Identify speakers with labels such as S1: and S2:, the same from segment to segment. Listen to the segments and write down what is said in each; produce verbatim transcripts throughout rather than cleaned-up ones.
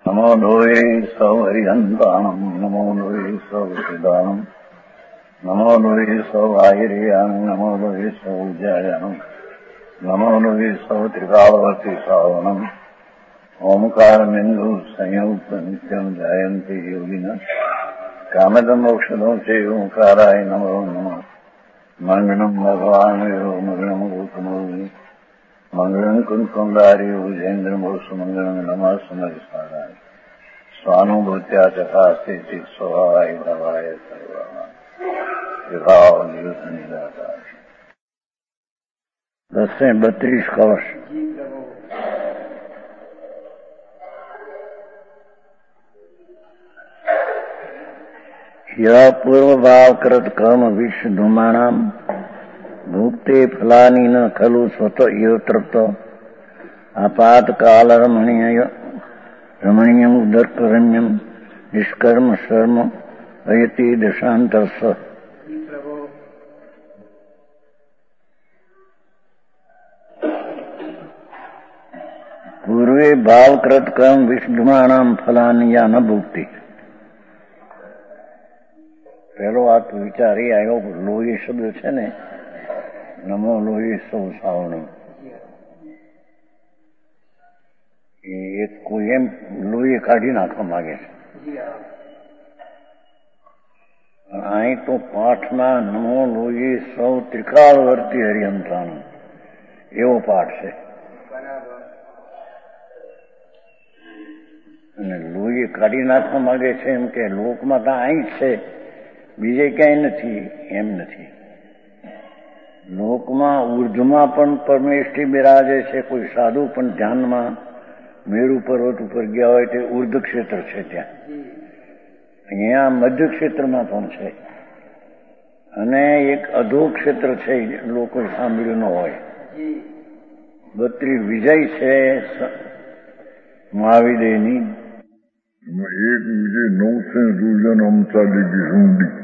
S1: નમો લોહે સૌ હરિહંતાણમ નમો લોહે સૌ સિદ્ધાણમ નમો લોહે સૌ આયર્યાણમ નમો લોહે સૌ ઉજ્જાયાણમ નમો લોહે સૌ ત્રિકાળવતી શ્રાવણમ ઓમકાર બિંદુ સંયુક્ત નિત્યમ જાયંતી યોગિના કામદમ મોક્ષદો છે ઓંકારાય નમો નમઃ મંગળમ ભગવાન મંગળમ ગૌતમો મંગળમ કુંકુંડારી ઉજેન્દ્રમોષ મંગળમ નમઃ સમરિસ્મરાય સ્વાનુભૂત્યા ચકાસ્તે ચિત સ્વભાવાય ભાવાય સર્વા વિભાવ નિયુદ્ધ નિરાકાર. દસે બત્રીસ કવશ. ય પૂર્વભાવકૃત કર્મ વિશ્વ ધુમાણામ ભુક્તે ફલાની ન ખલુ સ્વત યત્રત આપાતકાલ રમણીય રમણીયમ ઉદર્કરમ્યમ નિષ્કર્મ શર્મ અયતિ દશાંતરસ. પૂર્વે ભાવકૃત કર્મ વિષધુમાણામ ફલાની યા ન ભુક્તિ. પેલો આ વિચાર એ આવ્યો, લોહી શબ્દ છે ને, નમો લોહી સૌ સાવણમ, એ કોઈ એમ લોહી કાઢી નાખવા માંગે છે. અહીં તો પાઠમાં નમો લોહી સૌ ત્રિકાળવર્તી હરિહંતાણમ એવો પાઠ છે. અને લોહી કાઢી નાખવા માંગે છે એમ કે લોકમાં તો અહીં છે, બીજે ક્યાંય નથી, એમ નથી. લોકમાં ઉર્ધમાં પણ પરમેષ્ઠી બિરાજે છે. કોઈ સાધુ પણ ધ્યાનમાં મેરુ પર્વત ઉપર ગયા હોય તે ઉર્ધ ક્ષેત્ર છે ત્યાં. અહીંયા મધ્ય ક્ષેત્રમાં પણ છે અને એક અધો ક્ષેત્ર છે, લોકો સાંભળ્યું ન હોય. બત્રી વિજય છે મહાવિદયની.
S2: એક વિજય નવસે દુર્જન અમચાલી કી ઝુંડી.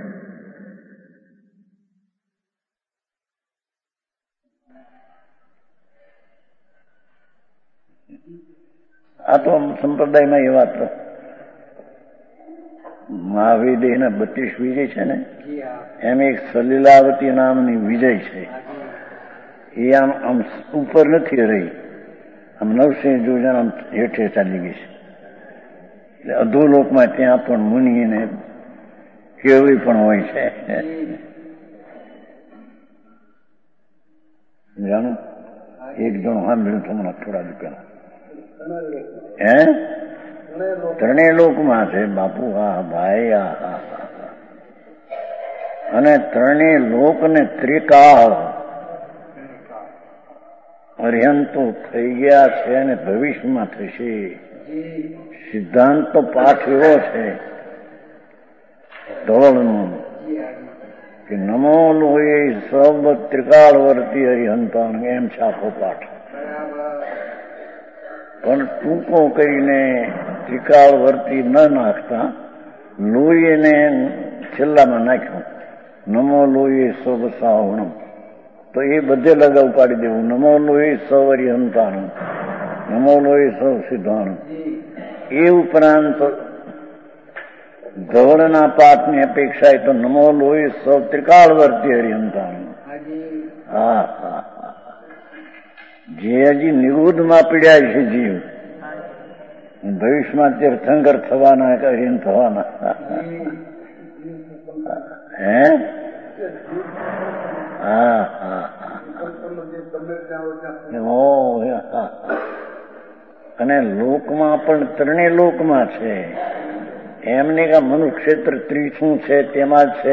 S1: આ તો સંપ્રદાયમાં એ વાત મહાવિદયના બત્રીસ વિજય છે ને, એમ એક સલીલાવતી નામની વિજય છે. એ આમ આમ ઉપર નથી રહી, આમ નવસિંહ જોજન આમ હેઠે ચાલી ગઈ છે. એટલે અધોલોકમાં ત્યાં પણ મુનિને કેળવી પણ હોય છે. જાણું એક જણ સાંભળ્યું તમને થોડા રૂપિયા હે ત્રણેય લોકમાં છે બાપુ. હા ભાઈ, હા. અને ત્રણેય લોક ને ત્રિકાળ અર્યંતો થઈ ગયા છે અને ભવિષ્યમાં થશે. સિદ્ધાંત તો પાઠ એવો છે ધોળનો કે નમો લોહી સબ ત્રિકાળવર્તી હરિહંતાણ, એમ છે આખો પાઠ. પણ ટૂંકો કરીને ત્રિકાળવર્તી ન નાખતા લોહીને છેલ્લામાં નાખ્યું. નમો લોહી સબ સાવણમ, તો એ બધે લગાવ પાડી દેવું. નમો લોહી સૌ હરિહંતાણમ, નમો લોહી સૌ સિદ્ધાણમ. એ ઉપરાંત ધવળના પાઠની અપેક્ષા તો નમો લોહી સૌ ત્રિકાળવર્તી હરિહંતાણમ. હા હા જે હજી નિરોધમાં પીડ્યા છે જીવ, ભવિષ્યમાં તીર્થંકર થવાના કે હરિહન થવાના. હે હા હા અને લોકમાં પણ ત્રણેય લોકમાં છે. એમને કે મનુક્ષેત્ર ત્રીસું છે તેમાં જ છે.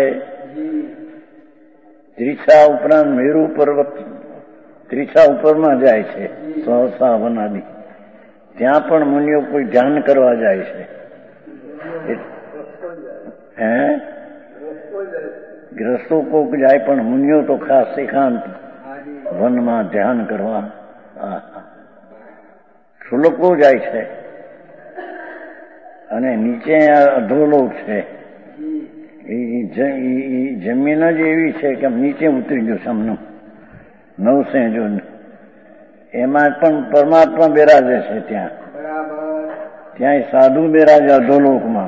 S1: ત્રીસા ઉપરાંત મેરુ પર્વત ત્રીસા ઉપરમાં જાય છે, સહસા વનાદી. ત્યાં પણ મુનિઓ કોઈ ધ્યાન કરવા જાય છે. હે ગ્રસ્તો કોક જાય, પણ મુનિઓ તો ખાસ એકાંત વનમાં ધ્યાન કરવા. શુલ્કો જાય છે અને નીચે અધોલોક છે. એ જમીન જ એવી છે કે નીચે ઉતરી ગયું સામનું નવસે જો, એમાં પણ પરમાત્મા બિરાજે છે ત્યાં. ત્યાંય સાધુ બિરાજે અધોલોકમાં.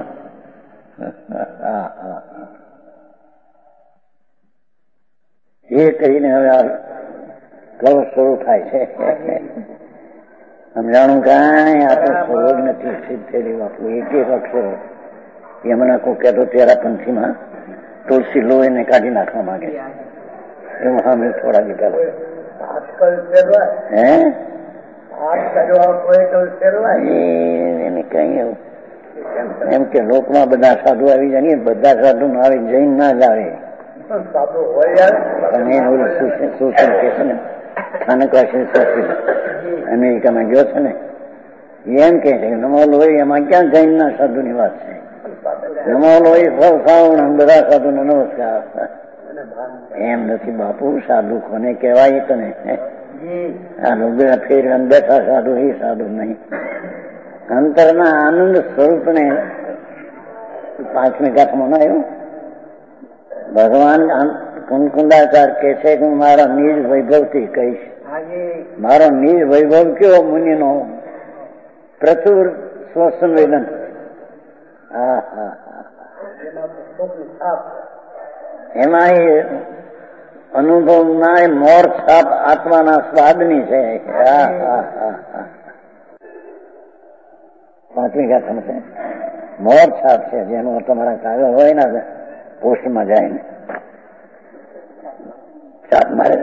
S1: એ કહીને હવે આ કવ શરૂ થાય છે. સમજાણું કાંઈ આ તો સરોજ નથી સિદ્ધ થયેલી બાપુ. એક એક અક્ષરો એમના કોઈ કહેતો તેરા પંથીમાં તુલસી લોહીને કાઢી નાખવા માંગે છે એવું સામે થોડા દી પહેલા. હે એને કઈ એવું એમ કે લોકમાં બધા સાધુ આવી જાય ને બધા સાધુ ના આવે જૈન ના જ આવે. શોષણ કે છે ને સ્થાનકવાસી શોષિત અમેરિકામાં ગયો છે ને એમ કે છે નમો લોહી એમાં ક્યાં જૈન ના સાધુ ની વાત છે. નમો લોહી સૌ સાવણ બધા સાધુ ને નમસ્કાર. એમ નથી બાપુ. સાધુ કોને કહેવાય તને? આ લોકો ફેર બેઠા સાધુ એ સાધુ નહીં. અંતરના આનંદ સ્વરૂપને પાંચમી ગાથામાં આવ્યું. ભગવાન કુંકુંડાકાર કે છે કે હું મારા નિજ વૈભવથી કહીશ. મારો નિજ વૈભવ કયો? મુનિનો પ્રચુર સ્વસંવેદન. હા હા એમાં એ અનુભવના મોર છાપ આત્માના સ્વાદની છે. હા હા હા પાંચમી ગાથામાં છે મોર છાપ છે જેનો તમારા કાગળ હોય ને પોસ્ટમાં જાય ને છાપ મારે.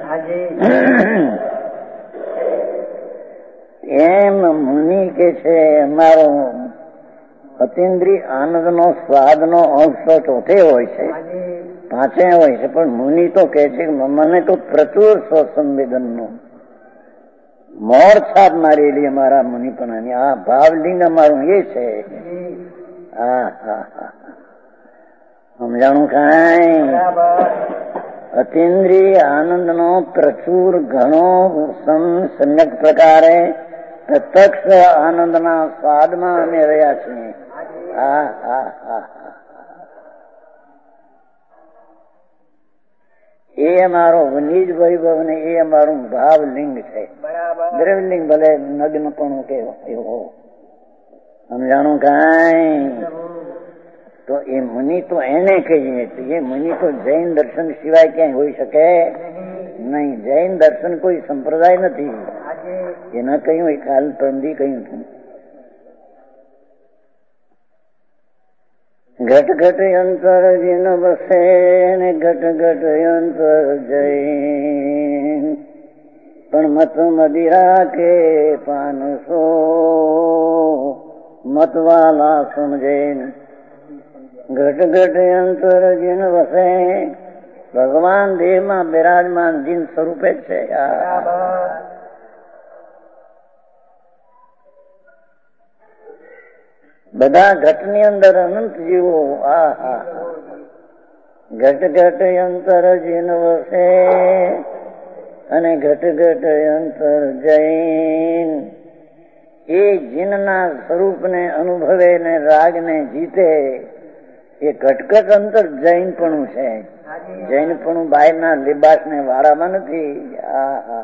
S1: એમ મુનિ કે છે મારો અતિન્દ્રિય આનંદનો સ્વાદનો અંશ ચોથે હોય છે પાંચે હોય છે પણ મુનિ તો કે છે મને તો પ્રચુર સ્વસંવેદનનો મોર છાપ મારેલી અમારા મુનિપણાની. આ ભાવલિંગ અમારું એ છે. હા હા હા સમજાણું કાંઈ? અતિન્દ્રિય આનંદનો પ્રચુર ઘણો સમ્યક પ્રકારે પ્રત્યક્ષ આનંદના સ્વાદમાં અમે રહ્યા છીએ. હા હા હા એ અમારો નિજ વૈભવ ને એ અમારું ભાવલિંગ છે. દ્રવલિંગ ભલે નગ્ન પણ કે એવો સમજાણું કાંઈ? તો એ મુનિ તો એને કહીએ એ મુનિ તો જૈન દર્શન સિવાય ક્યાંય હોઈ શકે નહીં. જૈન દર્શન કોઈ સંપ્રદાય નથી. એના કહ્યું એ કાલ પ્રંદી કહ્યું હતું. ઘટ ઘટ અંતર જીન બસે ને ઘટ ઘટ અંતર જૈન પણ મત મદિરા કે પાનસો મતવાલા સમજે. ઘટ ઘટ અંતર જીન વસે ભગવાન દેહમાં બિરાજમાન જીન સ્વરૂપે છે. બધા ઘટની અંદર અનંત જીવો. આ હા ઘટ ઘટ અંતર જીન વસે અને ઘટ ઘટ અંતર જૈન. એ જીનના સ્વરૂપને અનુભવે ને રાગને જીતે એ ઘટઘટ અંતર જૈનપણું છે. જૈનપણું બહારના લિબાસ ને વાળામાં નથી. આ હા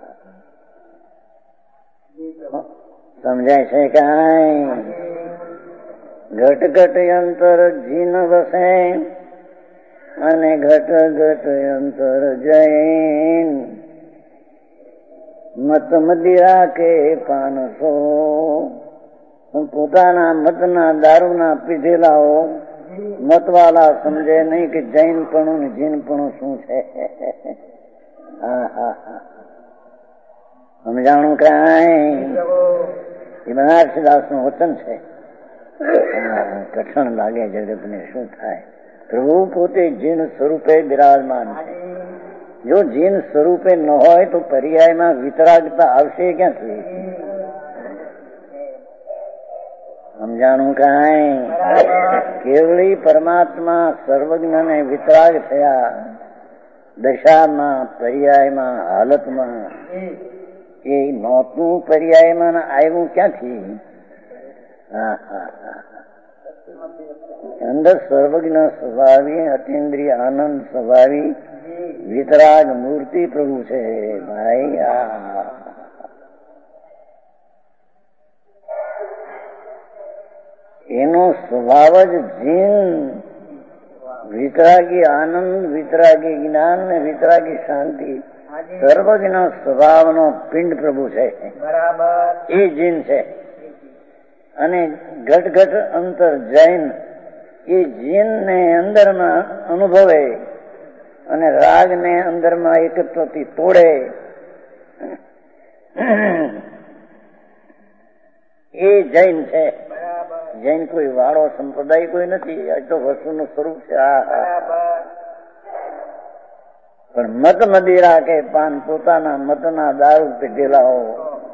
S1: સમજાય છે કાંઈ? ઘટ ઘટ અંતર જીન વસે અને ઘટ ઘટ અંતર જૈન મત મદિરા કે પાનસો. પોતાના મતના દારૂના પીધેલાઓ મતવાલા સમજે નહીં કે જૈનપણું ને જીનપણું શું છે. હા હા હા સમજાણું કાંઈ? એ બનારસીદાસ નું વચન છે. કઠણ લાગે જગતને શું થાય? પ્રભુ પોતે જીન સ્વરૂપે બિરાજમાન છે. જો જીન સ્વરૂપે ન હોય તો પર્યાયમાં વિતરાગતા આવશે ક્યાંથી? સમજાણું કાંઈ? કેવળી પરમાત્મા સર્વજ્ઞ ને વિતરાગ થયા દશામાં પર્યાયમાં હાલતમાં. એ નોતું પર્યાયમાં આવ્યું ક્યાંથી? હા હા હા અંદર સર્વજ્ઞ સ્વભાવી અતિન્દ્રિય આનંદ સ્વભાવી વિતરાગ મૂર્તિ પ્રભુ છે ભાઈ. આ એનો સ્વભાવ જ જીન, વિતરાગી આનંદ, વિતરાગી જ્ઞાન ને વિતરાગી શાંતિ, સર્વજ્ઞ સ્વભાવનો પિંડ પ્રભુ છે. એ જીન છે. અને ઘટ ઘટ અંતર જૈન એ જીન ને અંદરમાં અનુભવે અને રાગ ને અંદરમાં એકત્વથી તોડે એ જૈન છે. જૈન કોઈ વાળો સંપ્રદાય કોઈ નથી, આ તો વસ્તુનું સ્વરૂપ છે. પણ મત મદિરા કે પાન પોતાના મતના દારૂ પીધેલા હો,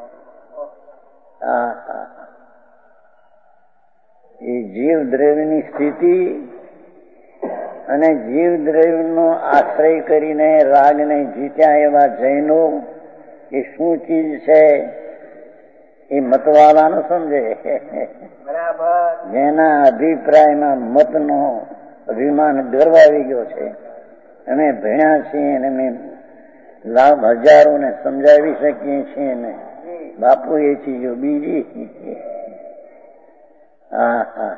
S1: એ જીવ દ્રવ્યની સ્થિતિ અને જીવ દ્રવ્યનો આશ્રય કરીને રાગને જીત્યા એવા જૈનો એ શું ચીજ છે એ મતવાળાનું સમજે. જેના અભિપ્રાયમાં મતનો અભિમાન ગર્વ આવી ગયો છે. અમે ભણ્યા છીએ અને અમે લાભ હજારોને સમજાવી શકીએ છીએ ને બાપુ એ ચીજો બીજી. હા હા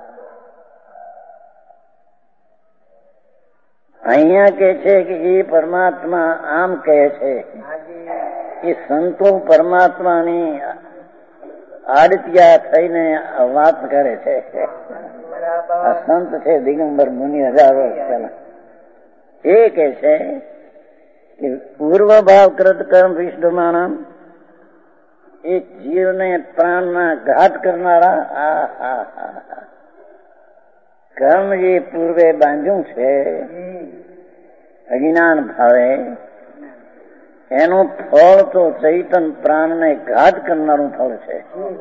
S1: અહીંયા કે છે કે એ પરમાત્મા આમ કહે છે એ સંતો પરમાત્માની આડતિયા થઈને વાત કરે છે. આ સંત છે દિગંબર મુનિ હજાર વર્ષ પહેલા. એ કે છે કે પૂર્વ ભાવ કૃત કર્મ વિષ્ણુમાનમ એ જીવને પ્રાણના ઘાત કરનારા આ કર્મ જે પૂર્વે બાંધ્યું છે અજ્ઞાન ભાવે એનું ફળ તો ચૈતન પ્રાણને ઘાત કરનારું ફળ છે.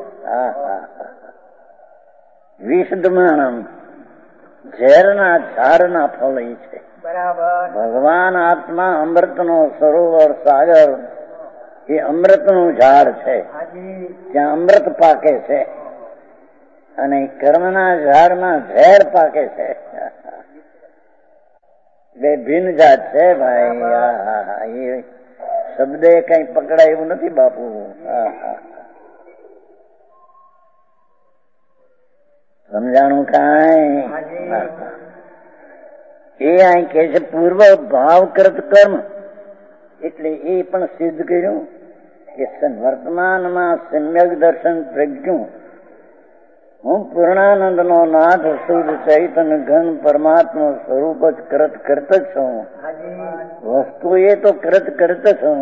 S1: વિષદમાનમ ઝેરના ઝાડના ફળ એ છે. ભગવાન આત્મા અમૃતનો સરોવર સાગર એ અમૃતનું ઝાડ છે. ત્યાં અમૃત પાકે છે અને કર્મના ઝાડમાં ઝેર પાકે છે. બે ભિન્ન જાત છે ભાઈ. એ શબ્દે કઈ પકડાય એવું નથી બાપુ. સમજાણું કાંઈ? એ અહીં કે છે પૂર્વ ભાવકૃત કર્મ એટલે એ પણ સિદ્ધ કર્યું કે વર્તમાનમાં સમ્યક દર્શન પ્રજ્ઞું હું પૂર્ણાનંદ નો નાથ શુદ્ધ ચૈતન ઘન પરમાત્મા સ્વરૂપ જ કૃત કરત જ છું. વસ્તુ એ તો કૃત કરત છું.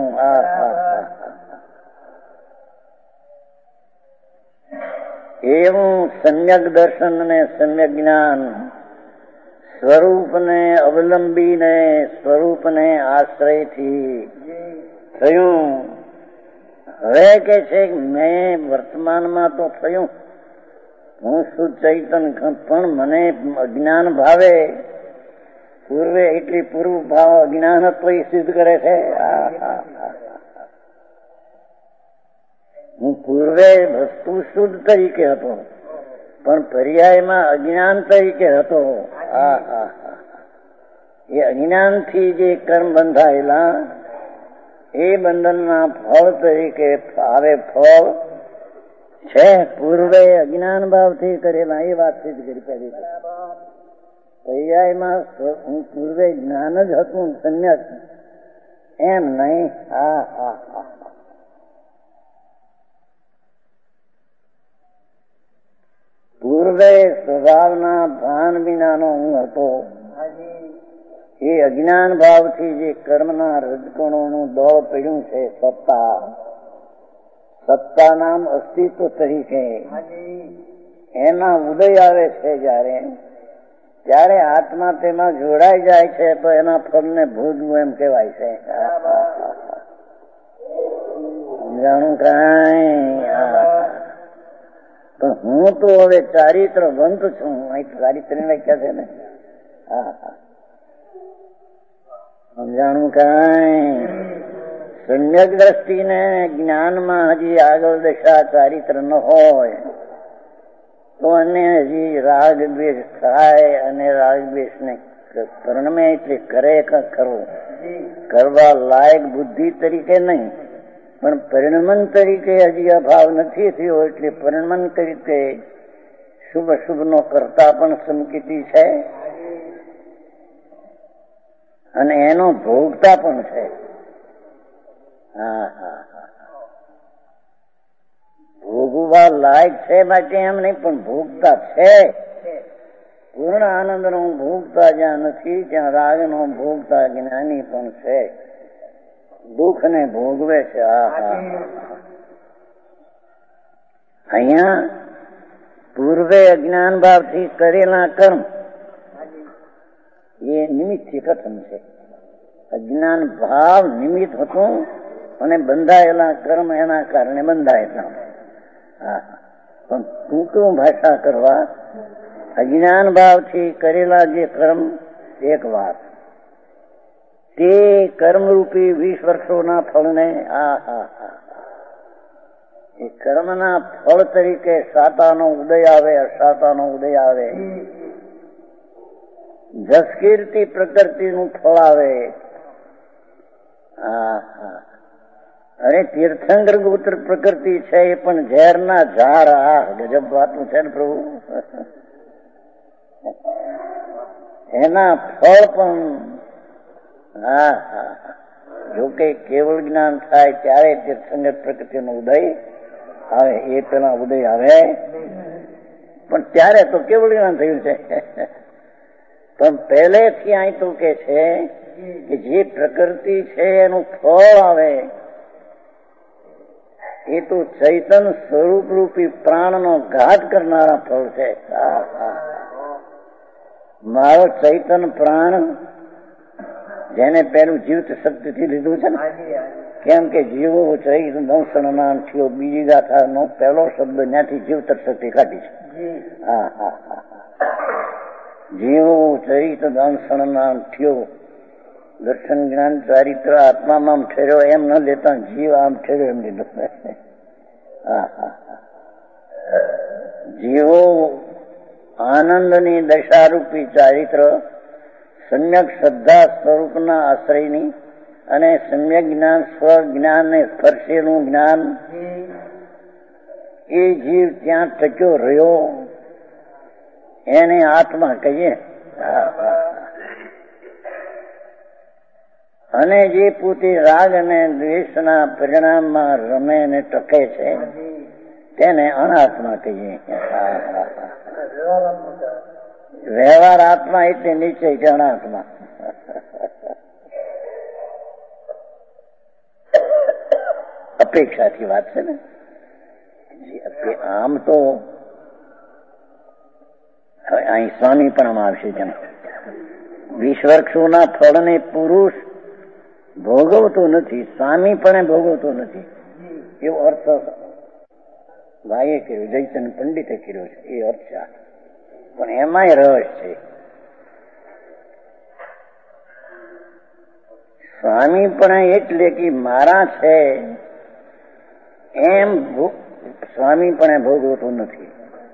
S1: એવું સમ્યક દર્શન ને સમ્યક જ્ઞાન સ્વરૂપને અવલંબીને સ્વરૂપને આશ્રયથી થયું. હવે કે છે મેં વર્તમાનમાં તો થયું હું શુદ્ધ ચૈતન પણ મને અજ્ઞાન ભાવે પૂર્વે એટલી પૂર્વ ભાવ અજ્ઞાનત્વ સિદ્ધ કરે છે. હું પૂર્વે વસ્તુ શુદ્ધ તરીકે હતો પણ પર્યાયમાં અજ્ઞાન તરીકે હતો. એ અજ્ઞાનથી જે કર્મ બંધાયેલા એ બંધનના ફળ તરીકે આવે ફળ છે પૂર્વે અજ્ઞાન ભાવથી કરેલા. એ વાત સિદ્ધ કરી પહેલી. પર્યાયમાં હું પૂર્વે જ્ઞાન જ હતું સંન્યાસ એમ નહીં. હા હા હા પૂર્વે સ્વભાવના ભાન વિનાનો હું હતો. એ અજ્ઞાન ભાવથી જે કર્મના રજકણોનું દોડ પડ્યું છે સત્તા, સત્તા નામ અસ્તિત્વ તરીકે એના ઉદય આવે છે જયારે ત્યારે આત્મા તેમાં જોડાઈ જાય છે તો એના ફળને ભોગવું એમ કહેવાય છે. જાણું કાંઈ? પણ હું તો હવે ચારિત્ર વંત છું. અહીં ચારિત્ર વ્યાખ્યા છે ને. હા હા સમજાણું કાંઈ? સમ્યક દ્રષ્ટિને જ્ઞાનમાં હજી આગળ દશા ચારિત્ર ન હોય તો એને હજી રાગ દ્વેષ થાય અને રાગ દ્વેષ ને પરિણમે એટલે કરે કરવું કરવા લાયક બુદ્ધિ તરીકે નહીં પણ પરિણમન તરીકે હજી અભાવ નથી થયો એટલે પરિણમન તરીકે શુભ અશુભનો કરતા પણ સંકેતી છે અને એનો ભોગતા પણ છે. હા હા ભોગવા લાયક છે માટે એમ નહીં, પણ ભોગતા છે. પૂર્ણ આનંદનો ભોગતા જ્યાં નથી ત્યાં રાગનો ભોગતા જ્ઞાની પણ છે. દુઃખને ભોગવે છે. આ હા અહીંયા પૂર્વે અજ્ઞાન ભાવથી કરેલા કર્મ એ નિમિત્તથી કથન છે. અજ્ઞાન ભાવ નિમિત્ત હતું અને બંધાયેલા કર્મ એના કારણે બંધાયેલા. હા પણ ટૂંકું ભાષા કરવા અજ્ઞાન ભાવથી કરેલા જે કર્મ એક વાત, તે કર્મરૂપી વીસ વર્ષોના ફળને આ હા હા એ કર્મના ફળ તરીકે સાતાનો ઉદય આવે, અસાતાનો ઉદય આવે, જસ કીર્તિ પ્રકૃતિનું ફળ આવે. હા હા અરે તીર્થંકર ગોત્ર પ્રકૃતિ છે એ પણ ઝેરના ઝાડ. આ ગજબ વાતનું છે ને પ્રભુ. એના ફળ પણ હા હા જોકે કેવળ જ્ઞાન થાય ત્યારે તીર્થંકર પ્રકૃતિનો ઉદય આવે. એ પેલા ઉદય આવે પણ ત્યારે તો કેવળ જ્ઞાન થયું છે. પણ પહેલેથી અહીં તો કે છે કે જે પ્રકૃતિ છે એનું ફળ આવે એ તો ચૈતન સ્વરૂપ રૂપી પ્રાણનો ઘાત કરનારા ફળ છે. મારો ચૈતન પ્રાણ જેને પેલું જીવત શક્તિથી લીધું છે ને, કેમ કે જીવો ચૈત દંસણ નામ થયો, બીજી ગાથાનો પહેલો શબ્દ ત્યાંથી જીવત શક્તિ કાઢી છે. હા હા હા જીવો ચૈત દંસણ નામ થયો, દર્શન જ્ઞાન ચારિત્ર આત્મામાં આમ ઠેર્યો એમ ન લેતા જીવ આમ ઠેર્યો એમ લીધું. હા હા જીવો આનંદની દશારૂપી ચારિત્ર સમ્યક શ્રદ્ધા સ્વરૂપના આશ્રયની અને સમ્યક જ્ઞાન સ્વજ્ઞાનને સ્પર્શેનું જ્ઞાન એ જીવ ત્યાં ટક્યો રહ્યો એને આત્મા કહીએ. અને જે પોતે રાગ અને દ્વેષના પરિણામમાં રમે ને ટકે છે તેને અનાત્મા કહીએ. વ્યવહાર આત્મા એટલે નિશ્ચય છે અનાત્મા. અપેક્ષાથી વાત છે ને. આમ તો હવે અહીં સ્વામી પણ આવશે જેમ વીસ વર્ષોના ફળને પુરુષ ભોગવતો નથી, સ્વામી પણ ભોગવતો નથી એવો અર્થ ભાઈએ કર્યો, જયચંદ પંડિતે કર્યો છે. એ અર્થ છે પણ એમાંય રસ છે. સ્વામી પણ એટલે કે મારા છે એમ સ્વામી પણ ભોગવતો નથી.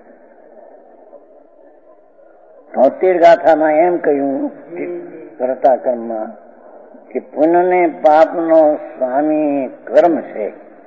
S1: તોતેર ગાથામાં એમ કહ્યું કરતા કર્મમાં કે પુણ્ય પાપનો સ્વામી કર્મ છે,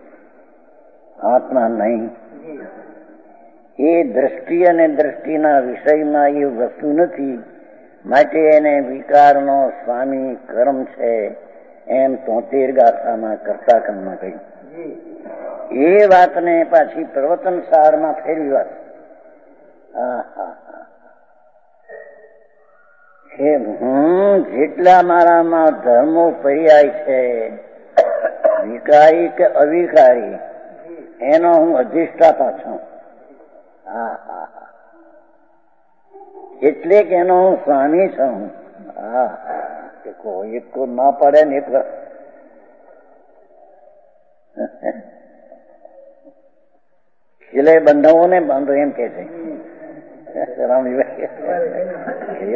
S1: આત્મા નહીં. એ દ્રષ્ટિ અને દ્રષ્ટિના વિષયમાં એ વસ્તુ નથી, માટે એને વિકારનો સ્વામી કર્મ છે એમ તોતેર ગાથામાં કરતા કર્મમાં કહ્યું. એ વાતને પાછી પ્રવચન સારમાં ફેરવી વાત. હા હા કે હું જેટલા મારામાં ધર્મો પર્યાય છે, વિકારી કે અવિકારી, એનો હું અધિષ્ઠાતા છું. હા હા એટલે કે એનો હું સ્વામી છું. હા હા એક તો ના પડે ને એક ખીલે બંધાવો ને બાંધો એમ કે છે રામજીભાઈ.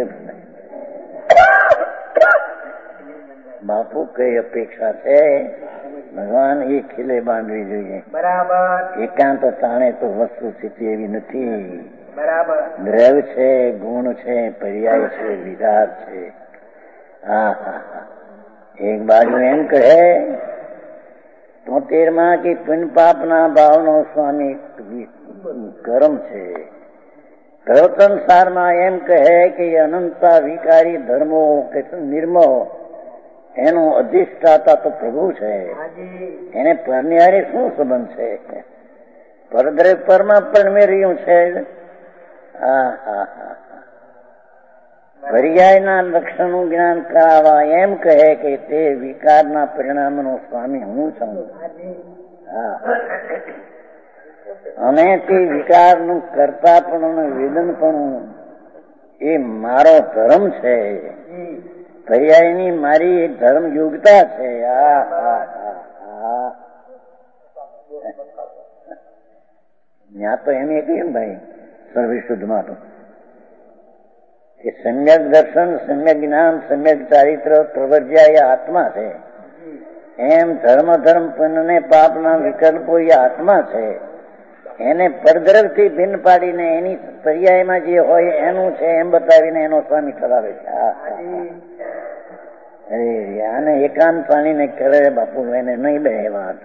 S1: બાપુ કઈ અપેક્ષા છે? ભગવાન એ ખીલે બાંધવી જોઈએ. બરાબર. એકાંત તાણે તો વસ્તુ સ્થિતિ એવી નથી. બરાબર. દ્રવ્ય છે, ગુણ છે, પર્યાય છે, વિધાર છે. હા હા હા એક બાજુ એમ કહે તોતેર માં કે પુણ્ય પાપના ભાવનો સ્વામી કર્મ છે, પ્રવચન સારમાં એમ કહે કે અનંતા વિકારી ધર્મો કે નિર્મો એનો અધિષ્ઠાતા તો પ્રભુ છે. એને પરની હારે શું સંબંધ છે? પરદ્રેવ પરમાં પરમેં રહ્યું છે. હા હા હા પર્યાયના લક્ષણનું જ્ઞાન કરાવવા એમ કહે કે તે વિકારના પરિણામનો સ્વામી હું છું. હા અને તે વિકારનું કરતાપણું વેદનપણું એ મારો ધર્મ છે. પર્યાયની મારી એક ધર્મ યોગ્યતા છે. હા હા હા ત્યાં તો એમ કહ્યું ભાઈ સર્વશુદ્ધમાં તો કે સમ્યક દર્શન, સમ્યક જ્ઞાન, સમ્યક ચારિત્ર પ્રવર્જ્યા એ આત્મા છે. એમ ધર્મ ધર્મ પુણ્ય પાપના વિકલ્પો એ આત્મા છે. એને પરદ્રવથી ભિન્ન પાડીને એની પર્યાયમાં જે હોય એનું છે એમ બતાવીને એનો સ્વામી ઠરાવે છે. અરે આને એકાંત પાણીને કરે બાપુ, એને નહીં બે વાત.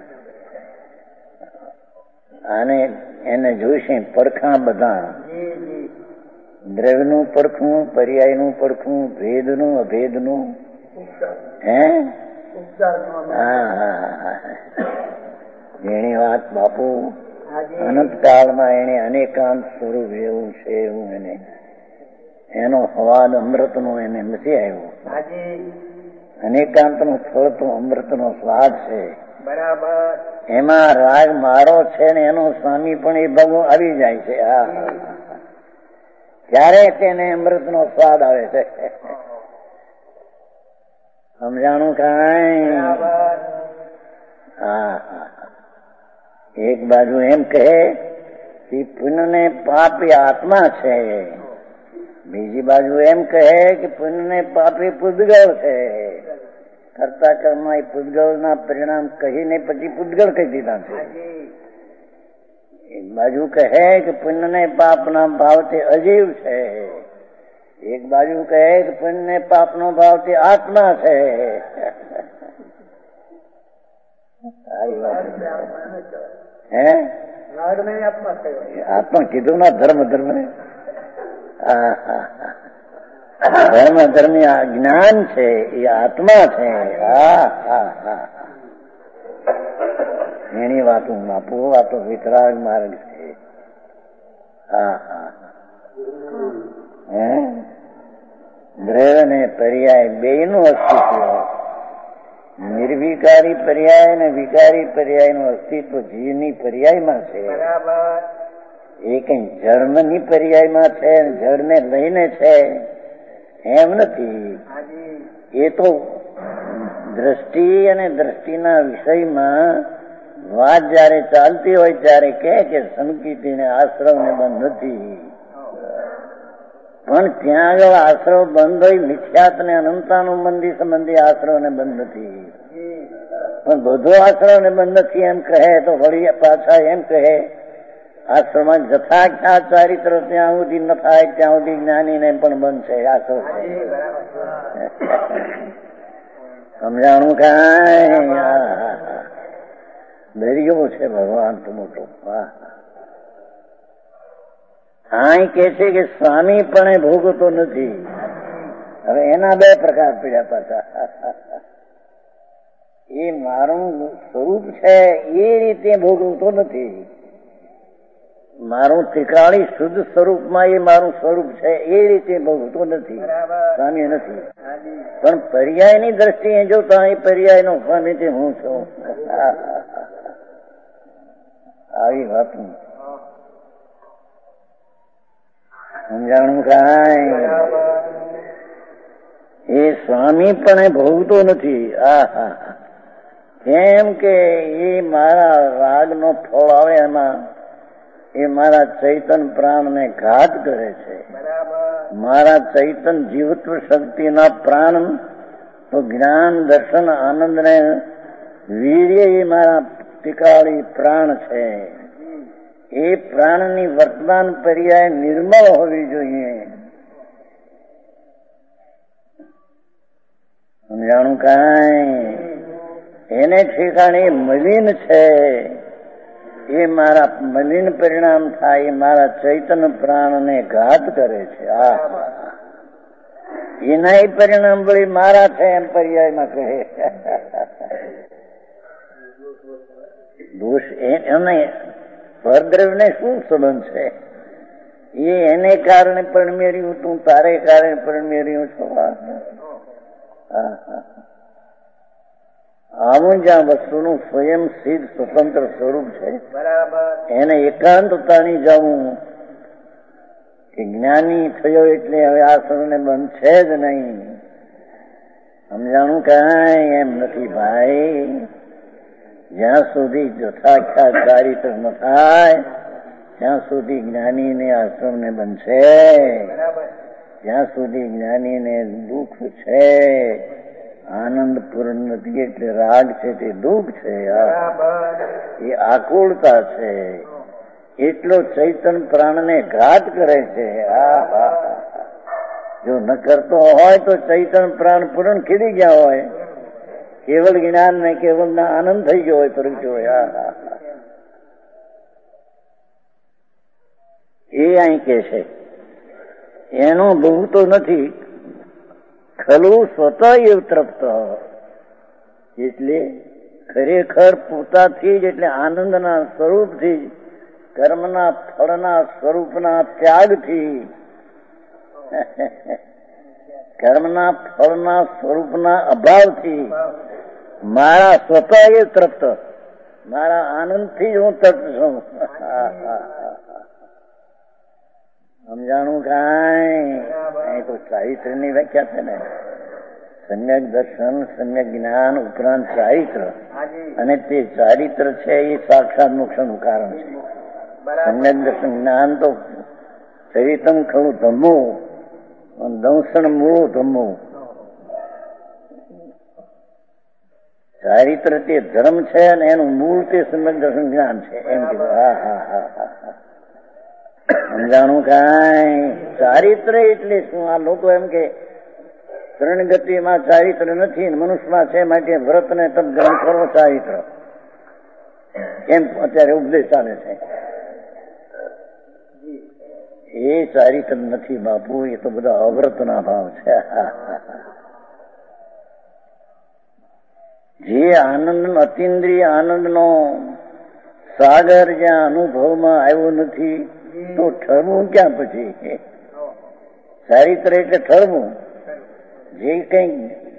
S1: આને એને જોઈશે પડખા બધા, દ્રવ્યનું પડખું, પર્યાયનું પડખું, ભેદનું અભેદનું. હે હા હા એની વાત બાપુ અનંત કાળમાં એને અનેકાંત સ્વરૂપ એવું છે એવું એને એનો હવાદ અમૃતનો એને નથી આવ્યો. અનેકાંત નું ફળ તો અમૃતનો સ્વાદ છે. બરાબર. એમાં રાગ મારો છે ને એનો સ્વામી પણ એ ભગવો આવી જાય છે. હા ત્યારે તેને અમૃતનો સ્વાદ આવે છે. સમજાણું કાંઈ? હા એક બાજુ એમ કહે કે પુણ્ય ને પાપ એ આત્મા છે, બીજી બાજુ એમ કહે કે પુણ્ય ને પાપ એ પૂતગળ છે. કરતા કર્મ એ પૂતગળ ના પરિણામ કહીને પછી પૂતગળ કહી દીધા છે. એક બાજુ કહે કે પુણ્ય ને પાપ ના ભાવ તે અજીવ છે, એક બાજુ કહે કે પુણ્ય ને પાપ નો ભાવ તે આત્મા છે. હે આત્મા કીધું ના ધર્મ ધર્મ ને ધર્મ ધર્મ જ્ઞાન છે એ આત્મા છે. હા હા હા એની વાતો બાપુ વાતો વિતરાગ માર્ગ છે. હા હા હે દ્રવ્ય ને પર્યાય બે નું અસ્તિત્વ, નિર્વિકારી પર્યાય અને વિકારી પર્યાય નું અસ્તિત્વ જીવની પર્યાયમાં છે. એ કઈ જન્મની પર્યાયમાં છે, જળને લઈને છે એમ નથી. એ તો દ્રષ્ટિ અને દ્રષ્ટિના વિષયમાં વાત જયારે ચાલતી હોય ત્યારે કહે કે સંકિતિને આશ્રવને બંધ નથી, પણ ત્યાં આગળ આશ્રવ બંધ હોય મિથ્યાત ને અનંતાનું બંધી સંબંધી આશ્રવ ને બંધ નથી. પણ બધો આશ્રવ ને બંધ નથી એમ કહે તો વળી પાછા એમ કહે આશ્રમમાં જથા ખ્યા ચારિત્ર ત્યાં સુધી ન થાય ત્યાં સુધી જ્ઞાની ને પણ બંધ છે આશ્રવ છે. સમજાણું કાંઈ? દરિયો છે ભગવાન તો મોટો. હા કે છે કે સ્વામી પણ ભોગવતો નથી. હવે એના બે પ્રકાર પડ્યા પાછા. એ મારું સ્વરૂપ છે એ રીતે ભોગવતો નથી. મારું ત્રિકાળી શુદ્ધ સ્વરૂપમાં એ મારું સ્વરૂપ છે એ રીતે ભોગવતો નથી, સ્વામી નથી. પણ પર્યાયની દ્રષ્ટિએ જોતા એ પર્યાય નો સ્વામી તે હું છું. આવી વાત સમજાણું કાંઈ? એ સ્વામી પણ ભોગતો નથી. આ હા કેમ કે એ મારા રાગનો ફળ આવે એમાં એ મારા ચૈતન પ્રાણને ઘાત કરે છે. મારા ચૈતન જીવત્વ શક્તિના પ્રાણ તો જ્ઞાન દર્શન આનંદ ને વીર્ય એ મારા ટીકાળી પ્રાણ છે. એ પ્રાણની વર્તમાન પર્યાય નિર્મળ હોવી જોઈએ. સમજાણું કાંઈ? એને ઠેકાણે મલિન છે એ મારા મલિન પરિણામ થાય, એ મારા ચૈતન્ય પ્રાણને ઘાત કરે છે. આ એના એ પરિણામ વળી મારા છે એમ પર્યાયમાં કહે. દોષ એને પરદ્રવ્યને શું સંબંધ છે? એ એને કારણે પરમેર્યું, તું તારે કારણે પરમેર્યું છો. આવું જ્યાં વસ્તુનું સ્વયં સિદ્ધ સ્વતંત્ર સ્વરૂપ છે, એને એકાંતતાની જવું કે જ્ઞાની થયો એટલે હવે આ સૌને બંધ છે જ નહીં. સમજાણું કાંઈ એમ નથી ભાઈ. જ્યાં સુધી જથાખ્યાત ચારિત્ર ન થાય ત્યાં સુધી જ્ઞાનીને આશ્રમને બનશે. જ્યાં સુધી જ્ઞાનીને દુઃખ છે, આનંદ પૂર્ણ નથી એટલે રાગ છે તે દુઃખ છે, એ આકુળતા છે. એટલો ચૈતન પ્રાણને ઘાત કરે છે. આ જો ન કરતો હોય તો ચૈતન પ્રાણ પૂર્ણ ખીલી ગયા હોય, કેવલ જ્ઞાન ને કેવલ ના આનંદ થઈ ગયો હોય, પ્રગટ્યો હોય. એ અહીં કે છે એનો ભૂતો નથી. ખલું સ્વતઃ એવ તૃપ્ત, એટલે ખરેખર પોતાથી જ, એટલે આનંદના સ્વરૂપથી જ, કર્મના ફળના સ્વરૂપના ત્યાગથી, કર્મના ફળના સ્વરૂપના અભાવથી મારા સ્વતઃ એ તૃપ્ત, મારા આનંદથી જ હું તૃપ્ત છું. સમજાણું કાંઈ? અહીં તો ચારિત્રની વ્યાખ્યા છે ને, સમ્યક દર્શન, સમ્યક જ્ઞાન ઉપરાંત ચારિત્ર, અને તે ચારિત્ર છે એ સાક્ષાત મોક્ષનું કારણ છે. સમ્યક દર્શન જ્ઞાન તો ચરિતમ ખરું ધમવું, દંસણ મૂળું ધમવું. ચારિત્ર તે ધર્મ છે અને એનું મૂળ તે સમ્યક દર્શન જ્ઞાન છે. એમ કીધું. હા હા હા હા સમજાણું કાંઈ? ચારિત્ર એટલે શું? આ લોકો એમ કે ત્રણ ગતિમાં ચારિત્ર નથી, મનુષ્યમાં છે, માટે વ્રત ને તપ ગ્રહણ કરો ચારિત્ર, એમ અત્યારે ઉપદેશ ચાલે છે. એ ચારિત્ર નથી બાપુ, એ તો બધા અવ્રતના ભાવ છે. જે આનંદ, અતિન્દ્રિય આનંદનો સાગર જ્યાં અનુભવમાં આવ્યો નથી તો ઠરવું ક્યાં પછી? ચારિત્ર એટલે ઠરવું. જે કઈ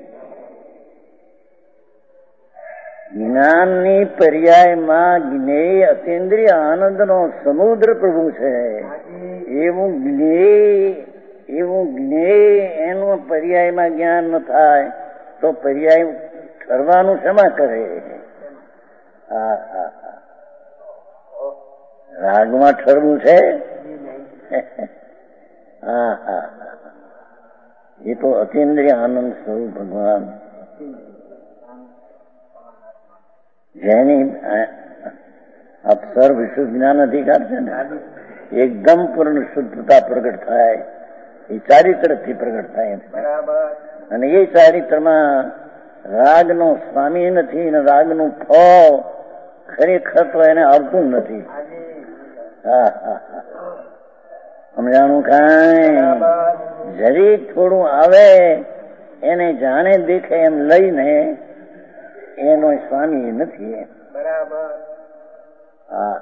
S1: જ્ઞાનની પર્યાયમાં જ્ઞેય અતિન્દ્રિય આનંદનો સમુદ્ર પ્રભુ છે, એવું જ્ઞેય, એવું જ્ઞેય એનું પર્યાયમાં જ્ઞાન ન થાય તો પર્યાય ઠરવાનું શેમાં કરે? હા હા રાગમાં ઠરવું છે? હા હા એ તો અતિન્દ્રિય આનંદ સ્વરૂપ ભગવાન, જેની આપ સર્વ વિશુદ્ધ જ્ઞાન અધિકાર છે ને, એકદમ પૂર્ણ શુદ્ધતા પ્રગટ થાય એ ચારિત્રથી પ્રગટ થાય. અને એ ચારિત્રમાં રાગનો સ્વામી નથી ને રાગનું ફળ ખરેખર તો એને આવતું નથી. હા હા સમજાણું કાંઈ? જરી થોડું આવે એને જાણે દેખે એમ લઈને એનો સ્વામી નથી. હા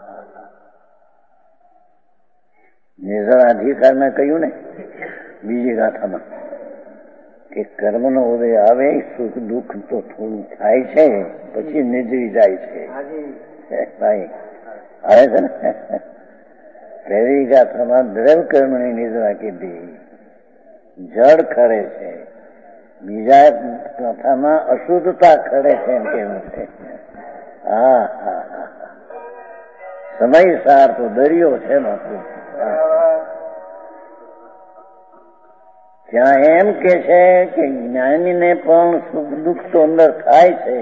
S1: નિર્જળાધિકાર મેં કહ્યું ને બીજી ગાથામાં કે કર્મનો ઉદય આવે, સુખ દુઃખ તો થોડું થાય છે, પછી નિજરી જાય છે. ભાઈ આવે છે ને પહેલી ગાથામાં દ્રવ કર્મની નિદ્રા કીધી, જળ ખરે છે. બીજા ગાથામાં અશુદ્ધતા ખરે છે એમ કેવું છે. હા હા હા સમય સાર તો દરિયો છે બાપુ. ત્યાં એમ કે છે કે જ્ઞાનીને પણ સુખ દુઃખ તો અંદર થાય છે,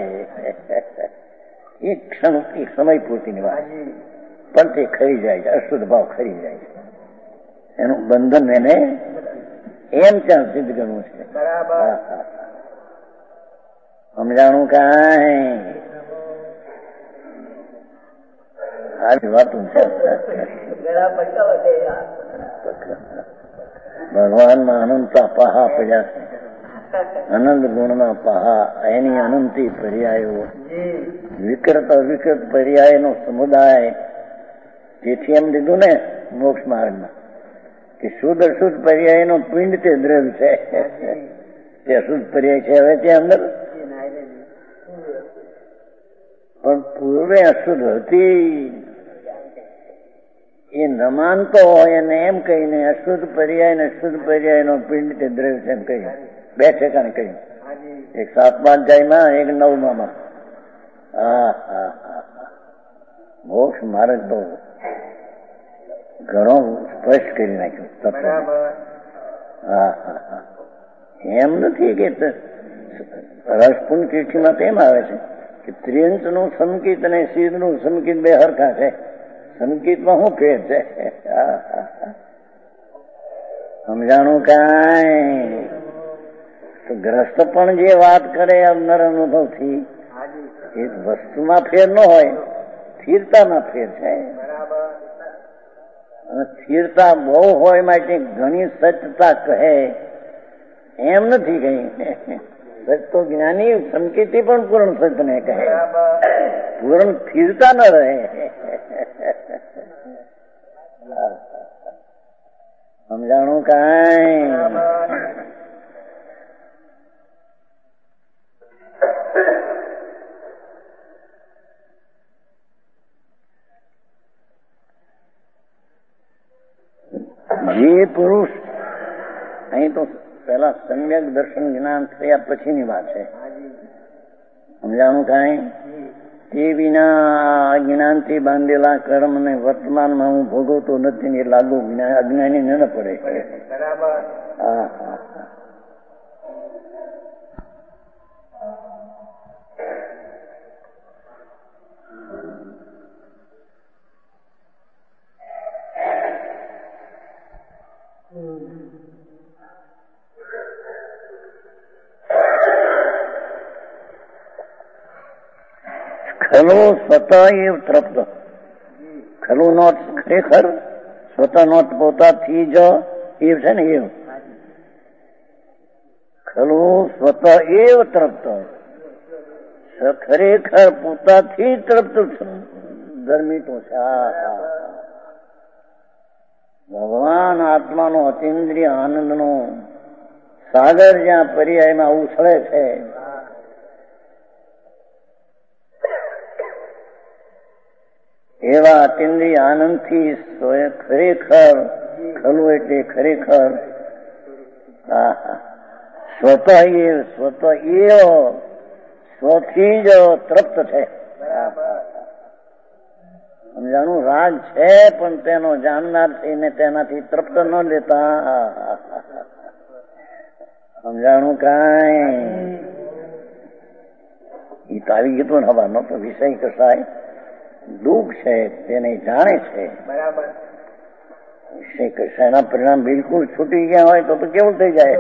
S1: એક ક્ષણ એક સમય પૂરતીની વાત, પણ તે ખરી જાય છે, અશુદ્ધ ભાવ ખરી જાય છે, એનું બંધન એને એમ ત્યાં સિદ્ધ કરવું છે. સમજાણું કાંઈ? આ વાતું છે. ભગવાનમાં અનંતા પહા પડ્યા છે, અનંત ગુણના પહા, એની અનંતી પર્યાયો, વિકૃત અવિકૃત પર્યાયનો સમુદાય. તેથી એમ લીધું ને મોક્ષ માર્ગમાં કે શુદ્ધ અશુદ્ધ પર્યાયનો પિંડ તે દ્રવ્ય છે. તે અશુદ્ધ પર્યાય છે હવે ત્યાં અંદર, પણ પૂર્વે અશુદ્ધ હતી. એ ન માનતો હોય અને એમ કહીને અશુદ્ધ પર્યાય ને શુદ્ધ પર્યાયનો પિંડ તે દ્રવ્ય છે એમ કહ્યું. બે ઠેકાણે કહ્યું, એક સાતમા અધ્યાયમાં, એક નવમામાં. હા હા હા મોક્ષ માર્ગ તો ઘણો સ્પષ્ટ કરી નાખ્યું તત્વ. હા હા હા એમ નથી કે રસપુન કીર્તિમાં તેમ આવે છે કે ત્રિયંત નું સંકિત અને સિદ્ધ નું સંકિત બે હરખા છે. સંકિતમાં શું ફેર છે? સમજાણું કાંઈ? તો ગ્રસ્ત પણ જે વાત કરે અંદર અનુભવથી, એ વસ્તુમાં ફેર ન હોય, સ્થિરતામાં ફેર છે. સ્થિરતા બહુ હોય માટે ઘણી સચતા કહે એમ નથી કઈ. સચ તો જ્ઞાની સંકેતી પણ પૂર્ણ સચને કહે, પૂર્ણ સ્થિરતા ન રહે. સમજાણું કાંઈ? જે પુરુષ, અહીં તો પેલા સમ્યક દર્શન જ્ઞાન થયા પછીની વાત છે. સમજાણું કાંઈ? તે વિના અજ્ઞાનથી બાંધેલા કર્મ ને વર્તમાનમાં હું ભોગવતો નથી ને લાગુ અજ્ઞાની ન પડે. હા હા ખલો સ્વતઃ એવ તૃપ્ત. ખલું નોટ ખરેખર, સ્વતઃ નોટ પોતાથી જ એવ છે ને, એવ ખલું સ્વતઃ એવ તૃપ્ત. ખરેખર પોતાથી તૃપ્ત ધર્મિતો છે. ભગવાન આત્માનો અતિન્દ્રિય આનંદનો સાગર જ્યાં પર્યાયમાં ઉછળે છે, એવા અતિન્દ્રિય આનંદથી ખરેખર, ખલું એટલે ખરેખર, સ્વતઃ એવ, સ્વતઃ એવ, સ્વથી જ તૃપ્ત છે. સમજાણું? રાગ છે પણ તેનો જાણનાર થઈને તેનાથી તૃપ્ત ન લેતા. સમજાણું કાંઈ? એ તો આવી ગયું હવાનો તો વિષય કસાય દુઃખ છે તેને જાણે છે. બરાબર. વિષય કસાયના પરિણામ બિલકુલ છૂટી ગયા હોય તો તો કેવું થઈ જાય?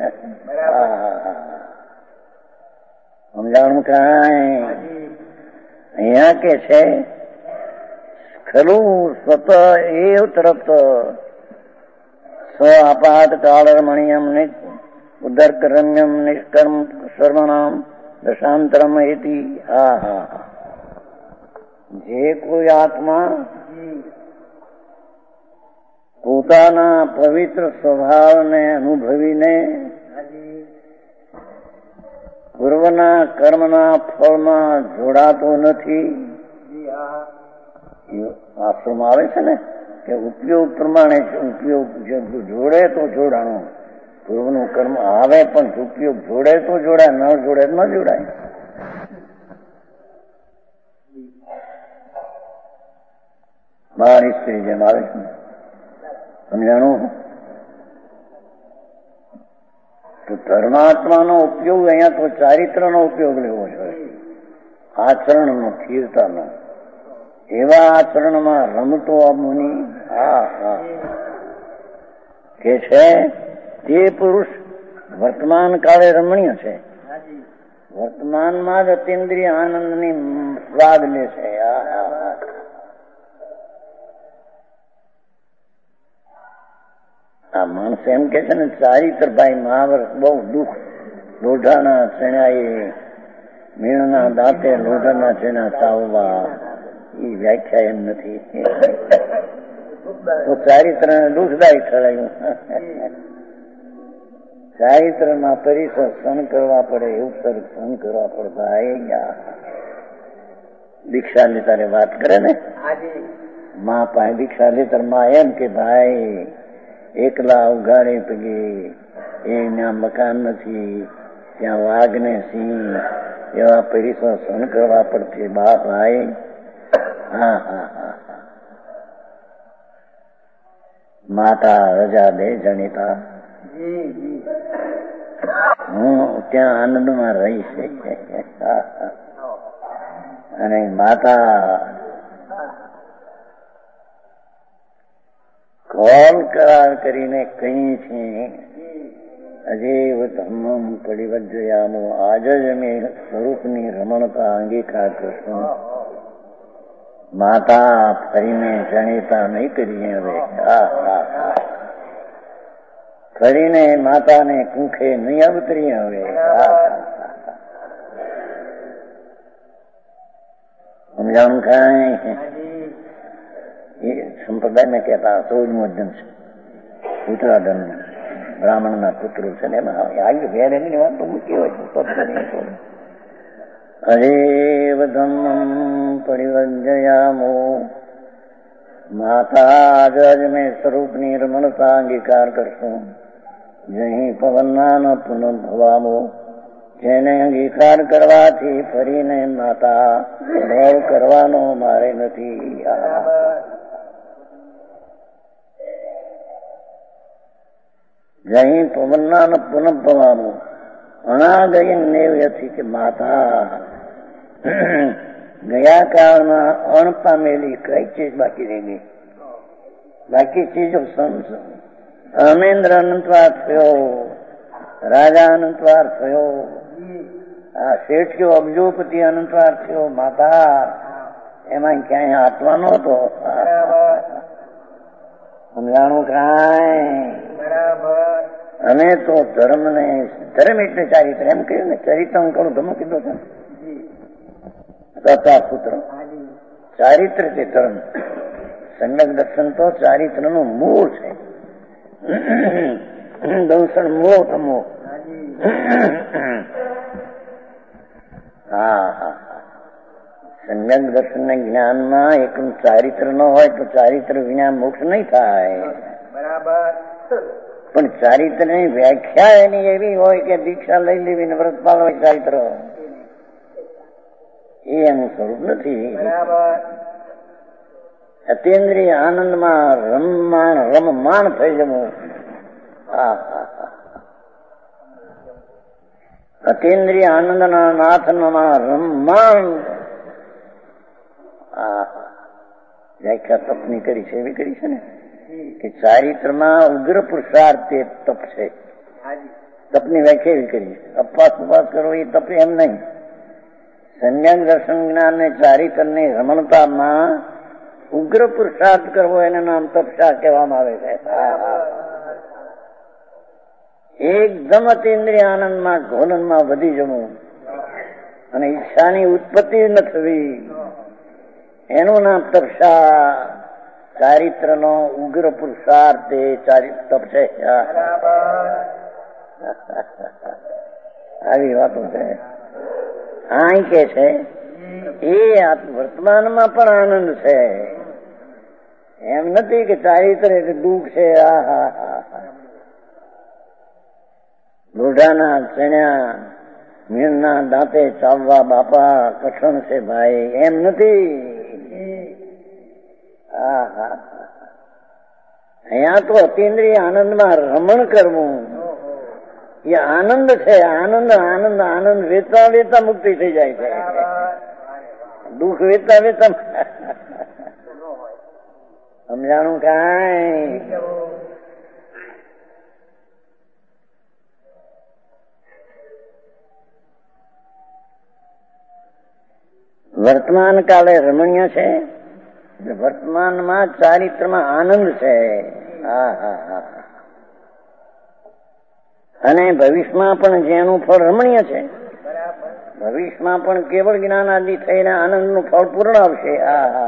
S1: સમજાણું કાંઈ? અહીંયા કે છે ખલું સ્વતઃ એવ તરફ સ્વ આપાત કાળરમણીયમ ઉદર્ક રમ્યમ નિષ્કર્મ સર્વનામ દશાંતરમ એતિ. હા હા જે કોઈ આત્મા પોતાના પવિત્ર સ્વભાવને અનુભવીને પૂર્વના કર્મના ફળમાં જોડાતો નથી. આશ્રમ આવે છે ને કે ઉપયોગ પ્રમાણે ઉપયોગ જોડે તો જોડાણું. પૂર્વનું કર્મ આવે પણ ઉપયોગ જોડે તો જોડાય, ન જોડે ન જોડાય. બાર સ્ત્રી જેમ આવે છે. સમજાણું? તો ધર્માત્માનો ઉપયોગ અહીંયા તો ચારિત્રનો ઉપયોગ લેવો છે, આચરણનો, સ્થિરતાનો. એવા આચરણમાં રમતો આ મુનિ હા હા કે છે તે પુરુષ વર્તમાન કાળે રમણીય છે, વર્તમાનમાં જ અતિન્દ્રિય આનંદની સ્વાદ લે છે. આ માણસ એમ કે છે ને ચારિત્ર ભાઈ મહાભારત બહુ દુઃખ, લોઢાના ચણાએ મીણના દાંતે લોઢાના ચણા ચાવવા, એ વ્યાખ્યા એમ નથી. તો ચારિત્ર ને દુઃખદાયી ઠરાયું. ચારિત્રમાં પરિસર સહન કરવા પડે, ઉપસર્ગ સહન કરવા પડતા. દીક્ષા લેતા વાત કરે ને મા પાસે દીક્ષા લેતર માં એમ કે ભાઈ એકલા ઉઘાડે પગે, એના મકાન નથી, ત્યાં વાઘ ને સિંહ એવા પરિસર સહન કરવા પડશે. બા ભાઈ હા હા હા માતા રજા દે જણીતા, હું ત્યાં આનંદમાં રહીશ. અને માતા કોલ કરાર કરીને કહી છે અજેવ ધમ્મમ પરિવર્જયામો, આજ જ અમે સ્વરૂપની રમણતા અંગીકાર કરશું. માતા ફરીને જણીતા નહીં કરીએ હવે. ફરીને માતાને કુંખે નહીં અવતરીએ હવે. સમજાણું કાંઈ એ સંપ્રદાય ને કહેતા ચૌદમું અધ્યયન છે, ઉત્તરાધન બ્રાહ્મણ ના પુત્રો છે ને એમાં આગળ વેરે ની વાત તો મૂકી હોય. હરેવ ધમ્મમ પરિવર્જયામો, માતા જ મેં સ્વરૂપની રમણતા અંગીકાર કરશું. જહીં પવનના ન પુનર્ભવામો, જેને અંગીકાર કરવાથી ફરીને માતા ભોગ કરવાનો મારે નથી. જહીં પવનના ન પુનર્ભવામો, અણાગય નેવ્યથી કે માતા ગયા કાળમાં અણ પામેલી કઈ ચીજ બાકી રહી ગઈ? બાકી ચીજો અમેન્દ્ર અનંતવાર થયો, રાજા અનંતવાર થયો, આ શેઠિયો અબજોપતિ અનંતવાર થયો. માતા એમાં ક્યાંય આત્મા નહોતો. સમજાણું કાંઈ? અમે તો ધર્મ ને ધર્મ એટલે ચારિત્ર એમ કહ્યું ને, ચરિત્ર હું કરું ધર્મ કીધો છે સૂત્ર. ચારિત્ર છે ધર્મ. સમ્યક દર્શન તો ચારિત્ર નું મૂળ છે. દંસણ મૂળ તમો. હા હા સમ્યક દર્શન ને જ્ઞાનમાં એકલું ચારિત્ર ન હોય તો ચારિત્ર વિના મોક્ષ નહીં થાય. બરાબર. પણ ચારિત્ર ની વ્યાખ્યા એની એવી હોય કે દીક્ષા લઈ લેવી ને વ્રત પાલવા ચારિત્ર, એ એનું સ્વરૂપ નથી. અતિન્દ્રિય આનંદમાં રમમાણ રમમાણ થઈ જવું. અતિન્દ્રિય આનંદના નાથમાં રમમાણ. વ્યાખ્યા તપની કરી છે એવી કરી છે ને કે ચારિત્રમાં ઉગ્ર પુરુષાર્થ તે તપ છે. તપની વ્યાખ્યા એવી કરી છે. અપવાસ ઉપવાસ કરવો એ તપ એમ નહીં. સમ્યક દર્શન જ્ઞાન ને ચારિત્ર ની રમણતામાં ઉગ્ર પુરુષાર્થ કરવો એને નામ તપસ્યા કહેવામાં આવે છે. એકદમ અતિન્દ્રિય આનંદમાં ઘોલનમાં વધી જવું અને ઈચ્છાની ઉત્પત્તિ ન થવી એનું નામ તપસ્યા. ચારિત્ર નો ઉગ્ર પુરુષાર્થ એ તપ છે. આવી વાતો છે. આ કે છે એ વર્તમાનમાં પણ આનંદ છે. એમ નથી કે ચારિત્ર એટલે દુઃખ છે. આ હા હા લોઢાના ચણ્યા મીણના દાંતે ચાવવા બાપા કઠણ છે ભાઈ, એમ નથી. હા હા અહીંયા તો અતિન્દ્રિય આનંદમાં રમણ કરવું એ આનંદ છે. આનંદ આનંદ આનંદ વેચતા વેચતા મુક્તિ થઈ જાય છે. દુઃખ વેચતા વેચતા સમજાણું કાંઈ? વર્તમાન કાળે રમણીય છે, વર્તમાનમાં ચારિત્રમાં આનંદ છે. હા હા હા અને ભવિષ્યમાં પણ જેનું ફળ રમણીય છે, ભવિષ્યમાં પણ કેવળ જ્ઞાન આદિ થઈને આનંદનું ફળ પૂર્ણ આવશે. આ હા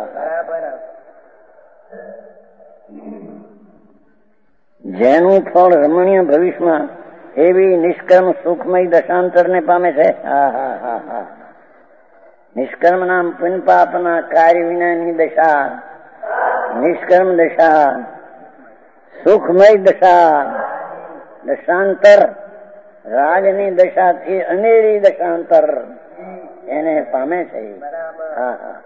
S1: જેનું ફળ રમણીય ભવિષ્યમાં એવી નિષ્કર્મ સુખમય દશાંતરને પામે છે. હા હા હા હા નિષ્કર્મ નામ પુનપાપના કાર્ય વિનાની દશા, નિષ્કર્મ દશા, સુખમય દશા, દશાંતર રાજની દશાથી અનેરી દશાંતર એને પામે છે. હા હા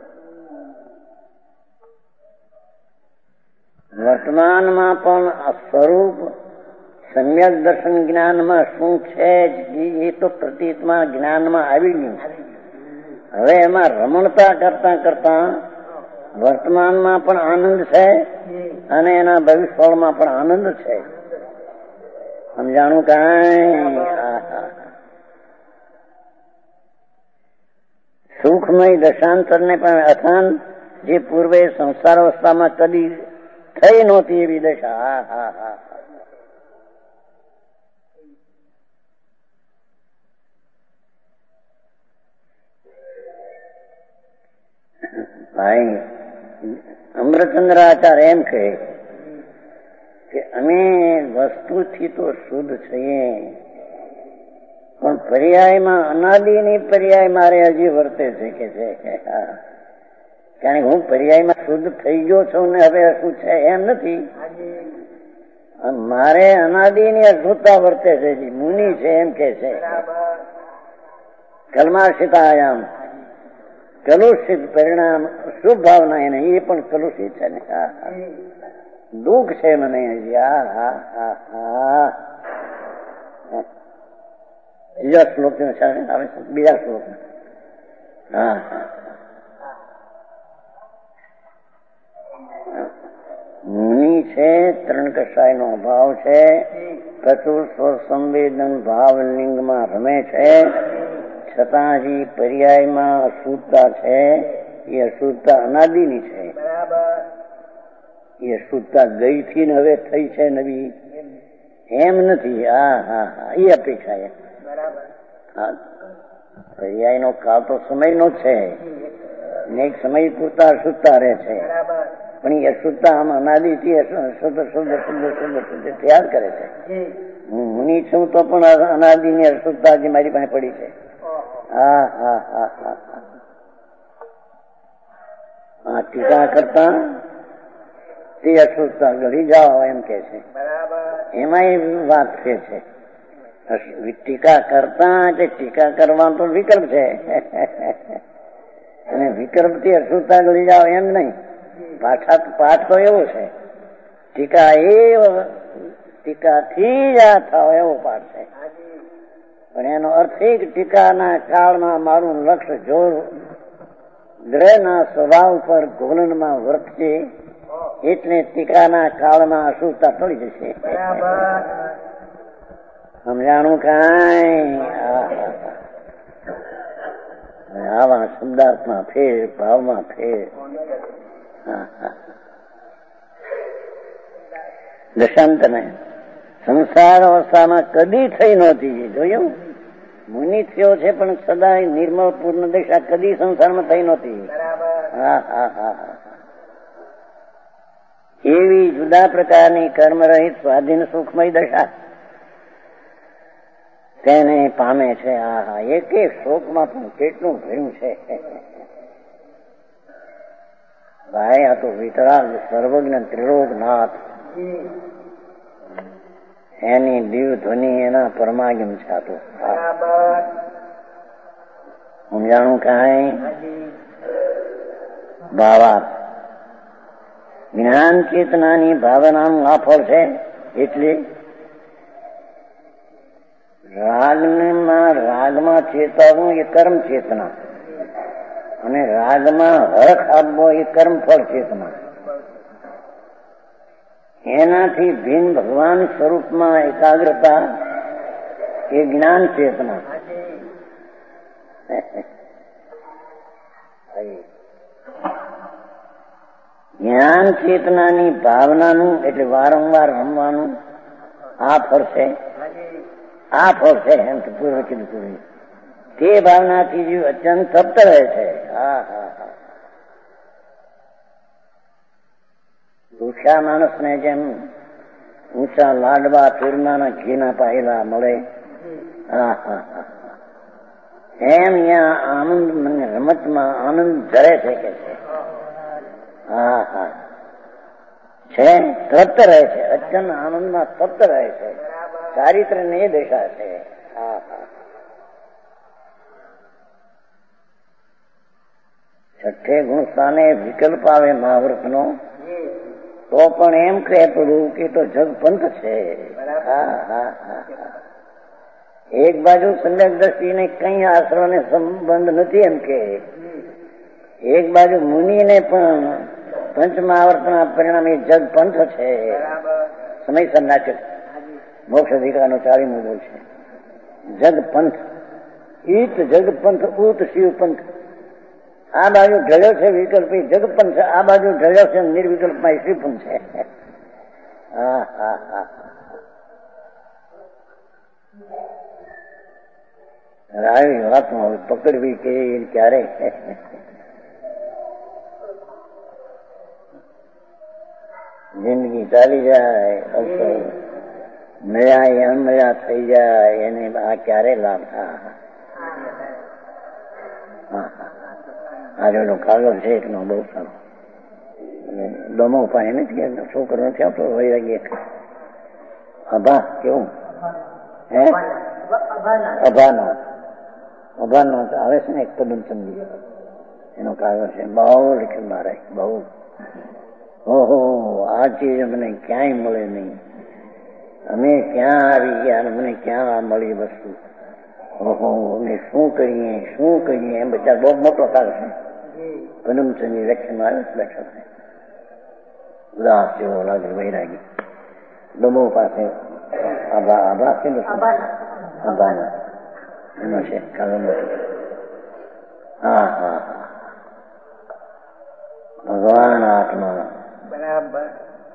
S1: વર્તમાનમાં પણ સ્વરૂપ સમ્યક દર્શન જ્ઞાનમાં શું છે એ તો પ્રતીતમાં જ્ઞાનમાં આવી ગયું. હવે એમાં રમણતા કરતા કરતા વર્તમાનમાં પણ આનંદ છે અને એના ભવિષ્યમાં પણ આનંદ છે. સમજાણું કાંઈ? સુખમય દશાંતરને પણ અથાન જે પૂર્વે સંસાર અવસ્થામાં કદી થઈ નહોતી એવી દશા. હા હા હા ભાઈ અમૃતચંદ્રાચાર્ય એમ કહે કે અમે વસ્તુથી તો શુદ્ધ છીએ, પણ પર્યાયમાં અનાદિની પર્યાય મારે હજી વર્તે છે કે છે. કારણ કે હું પર્યાયમાં શુદ્ધ થઈ ગયો છું ને હવે શું છે એમ નથી. મારે અનાદિની અશુદ્ધતા વર્તે છે. મુનિ છે એમ કે છે કલ્માશિતાયામ કલુષિત પરિણામ શુભ ભાવના એને એ પણ કલુષિત છે ને. દુઃખ છે મને હજી. હા હા હા હા બીજા શ્લોક આવે છે, બીજા શ્લોક. હા મુનિ છે, ત્રણ કસાય નો ભાવ છે, પ્રચુર સ્વસંવેદન ભાવ લિંગમાં રમે છે, છતાં હજી પર્યાયમાં અશુદ્ધતા છે. એ અશુદ્ધતા અનાદિની છે. એ અશુદ્ધતા ગઈ થી ને હવે થઈ છે નવી એમ નથી. હા હા હા એ અપેક્ષા છે. પર્યાય નો કાળ તો સમય નો છે ને એક સમય પૂરતા અશુદ્ધતા રહે છે, પણ એ અશુદ્ધતા આમ અનાદિથી શુદ્ધ શુદ્ધ શુદ્ધ શુદ્ધ શુદ્ધ તૈયાર કરે છે. હું મુનિ છું તો પણ અનાદિની અશુદ્ધતા જે મારી પાસે પડી છે. હા હા હા હા હા ટીકા કરતા તે અશુદ્ધતા ગળી જાઓ એમ કે છે. એમાં વાત છે છે ટીકા કરતા એટલે ટીકા કરવા તો વિકલ્પ છે અને વિકલ્પ થી અશુદ્ધતા ગળી જાઓ એમ નહીં. પાઠ પાઠ તો એવો છે, ટીકા એ ટીકાથી જ આ થાવ એવો પાઠ છે. પણ એનો અર્થ એ કે ટીકાના કાળમાં મારું લક્ષ્ય જો ગ્રહના સ્વભાવ પર ગોલનમાં વર્તશે એટલે ટીકાના કાળમાં અશુદ્ધતા ટળી જશે. સમજાણું કાંઈ? આવા શબ્દાર્થમાં ફેર, ભાવમાં ફેર. દશાંતને સંસાર અવસ્થામાં કદી થઈ નહોતી. જોયું? મુનિ થયો છે પણ સદાય નિર્મળ પૂર્ણ દશા કદી સંસારમાં થઈ નહોતી. હા હા હા હા એવી જુદા પ્રકારની કર્મરહિત સ્વાધીન સુખમય દશા તેને પામે છે. હા હા એક એક શોકમાં પણ કેટલું ભર્યું છે ભાઈ. આ તો વિતરાગ સર્વજ્ઞ ત્રિલોકનાથ એની દિવ ધ્વનિ એના પરમાગમ છે. આ તો સમજાણું કાંઈ? ભાવાર્થ જ્ઞાન ચેતનાની ભાવનાનું આ ફળ છે. એટલે રાગમાં રાગમાં ચેતવવું એ કર્મ ચેતના અને રાગમાં હરખ આપવો એ કર્મ ફળ ચેતના. એનાથી ભિન્ન ભગવાન સ્વરૂપમાં એકાગ્રતા એ જ્ઞાન ચેતના. જ્ઞાન ચેતનાની ભાવનાનું એટલે વારંવાર રમવાનું આ ફળ છે.
S3: આ ફળ છે એમ તો પૂર્વ કીધું પૂર્વ તે ભાવનાથી જીવ અત્યંત તપ્ત રહે છે. હા હા હા દુખ્યા માણસને જેમ ઊંચા લાડવા ચૂરમાના ઘીના પાયેલા મળે, હા હા હા એમ ત્યાં આનંદ મને રમતમાં આનંદ જરે છે કે છે. હા હા છે તૃપ્ત રહે છે, અત્યંત આનંદમાં તૃપ્ત રહે છે, ચારિત્ર ને એ દેખા છે. હા હા છઠ્ઠે ગુણ સ્થાને વિકલ્પ આવે મહાવ્રતનો તો પણ એમ કહે પડું કે તો જગપંથ છે. હા હા હા એક બાજુ સંડક દ્રષ્ટિને કઈ આશ્રમને સંબંધ નથી એમ કે, એક બાજુ મુનિને પણ પંચમહાવર્તના પરિણામે જગપંથ છે. સમયસર નાટક મોક્ષ અધિકારનો ચાલીમો બોલ છે. જગપંથ ઈત જગપંથ ઉત શિવપંથ. આ બાજુ ઢળ્યો છે વિકલ્પી જગપંથ, આ બાજુ ઢળ્યો છે નિર્વિકલ્પમાં શ્રીપંથ છે. હા હા હા આવી વાતમાં પકડવી કે ક્યારે જિંદગી ચાલી જાય, મળ્યા અણમળ્યા થઈ જાય એને આ ક્યારે લાભ. હા હા આજનો કાગળ છે એકનો બહુ સારો દમો પાય નથી કે છોકરો નથી આવતો વૈરાગી અભા કેવું હે અભાનો અભાનો આવે છે ને એક પદમ સમજી એનો કાગળ છે બહુ લખી મારે બહુ. ઓહો આ ચીજ મને ક્યાંય મળે નહીં, અમે ક્યાં આવી ગયા મને ક્યાં આ મળી વસ્તુ. ઓહો અમે શું કરીએ શું કરીએ એમ બધા બહુ મોટો કાગળ છે. પદમચંદની વ્યાખ્યામાં આવે બેઠો છે ઉદાસ જેવો લાગે વૈરાગી ડમો પાસે આભા આભા કેમ આભાના એનો છે કાગળ. હા હા હા ભગવાન આત્મા બરાબર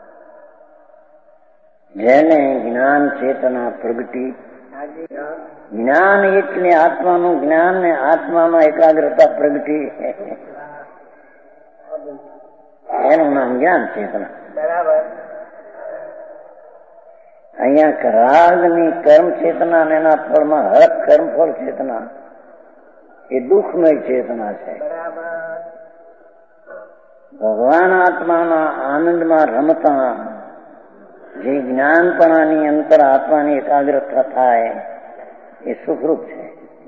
S3: જેને જ્ઞાન ચેતના પ્રગટી, જ્ઞાન એટલે આત્માનું જ્ઞાન ને આત્મામાં એકાગ્રતા પ્રગટી એનું નામ જ્ઞાન ચેતના. બરાબર અહીંયા રાગની કર્મ ચેતના અને એના ફળમાં હરક કર્મફળ ચેતના એ દુઃખમય ચેતના છે. ભગવાન આત્માના આનંદમાં રમતા જે જ્ઞાનપણાની અંતર આત્માની એકાગ્રતા થાય એ સુખરૂપ છે.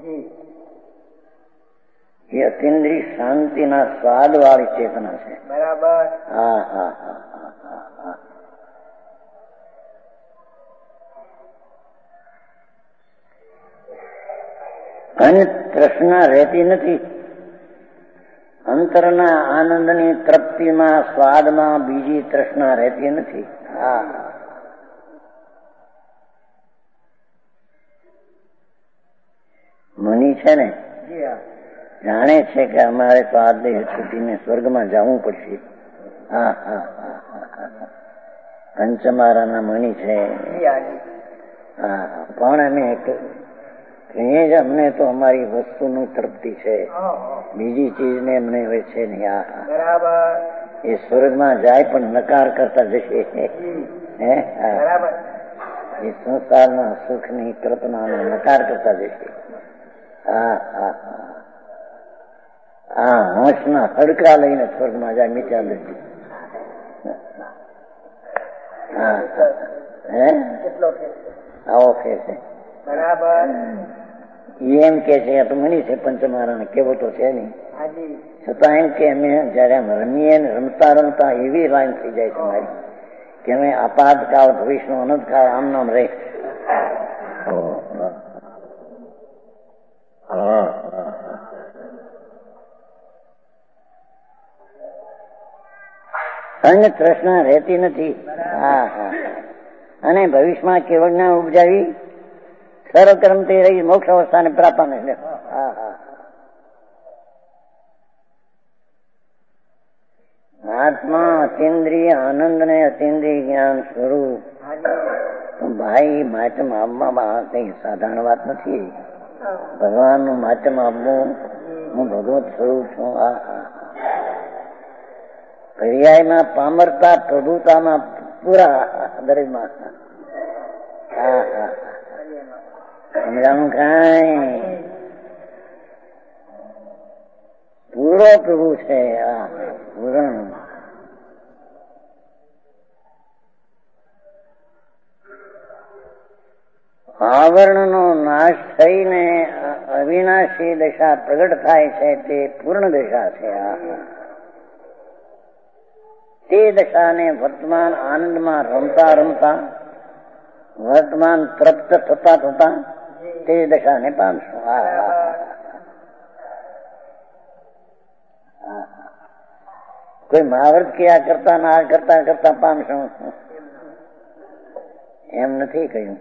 S3: એ અતિન્દ્રિય શાંતિના સ્વાદ વાળી ચેતના છે. બરાબર હા હા હા હા હા અને તૃષ્ણા રહેતી નથી. અંતરના આનંદની તૃપ્તિમાં સ્વાદમાં બીજી તૃષ્ણા રહેતી નથી. હા મુનિ છે ને જાણે છે કે અમારે તો આ દેહ છૂટીને સ્વર્ગમાં જવું પડશે. હા હા હા પંચમારાના મુનિ છે. હા પણ અમે કહીએ જ અમને તો અમારી વસ્તુની તૃપ્તિ છે, બીજી ચીજને અમને હોય છે નહીં. હા હા બરાબર એ સ્વર્ગમાં જાય પણ નકાર કરતા જશે. હે બરાબર એ સંસારના સુખની કલ્પનાનો નકાર કરતા જશે. હા હા હા હંસના હડકા લઈને સ્વર્ગમાં જાય મીઠા દૃષ્ટિ. હા હે આવો ફેર છે. બરાબર એમ કે છે તો મની છે પંચમારાને કેવો તો છે નહીં, છતાં એમ કે અમે જયારે રમીએ ને રમતા રમતા એવી લાઈન થઈ જાય છે મારી કે અમે આપાતકાળ ભવિષ્યનો અનંતકાળ આમ નામ રહે. અને તૃષ્ણા રહેતી નથી. હા હા અને ભવિષ્યમાં કેવળ ના ઉપજાવી સર્વકર્મથી રહી મોક્ષ અવસ્થાને પ્રાપ્ત પામે. હા હા આત્મા અતિન્દ્રિય આનંદ ને અતિન્દ્રિય જ્ઞાન સ્વરૂપ. ભાઈ માચમ આપવામાં કઈ સાધારણ વાત નથી. ભગવાન નું માચમ આપવું, હું ભગવત સ્વરૂપ છું. આ પર્યાયમાં પામરતા પ્રભુતામાં પૂરા દરેકમાં સમજાણું કઈ પૂરો પ્રભુ છે. આ પૂરણ આવરણ નો નાશ થઈને અવિનાશી દશા પ્રગટ થાય છે તે પૂર્ણ દશા છે. આ તે દશાને વર્તમાન આનંદમાં રમતા રમતા વર્તમાન તૃપ્ત થતા થતા તે દશાને પામશું. કોઈ મહાવૃત ક્રિયા કરતા ના કરતા કરતા પામશું એમ નથી કહ્યું.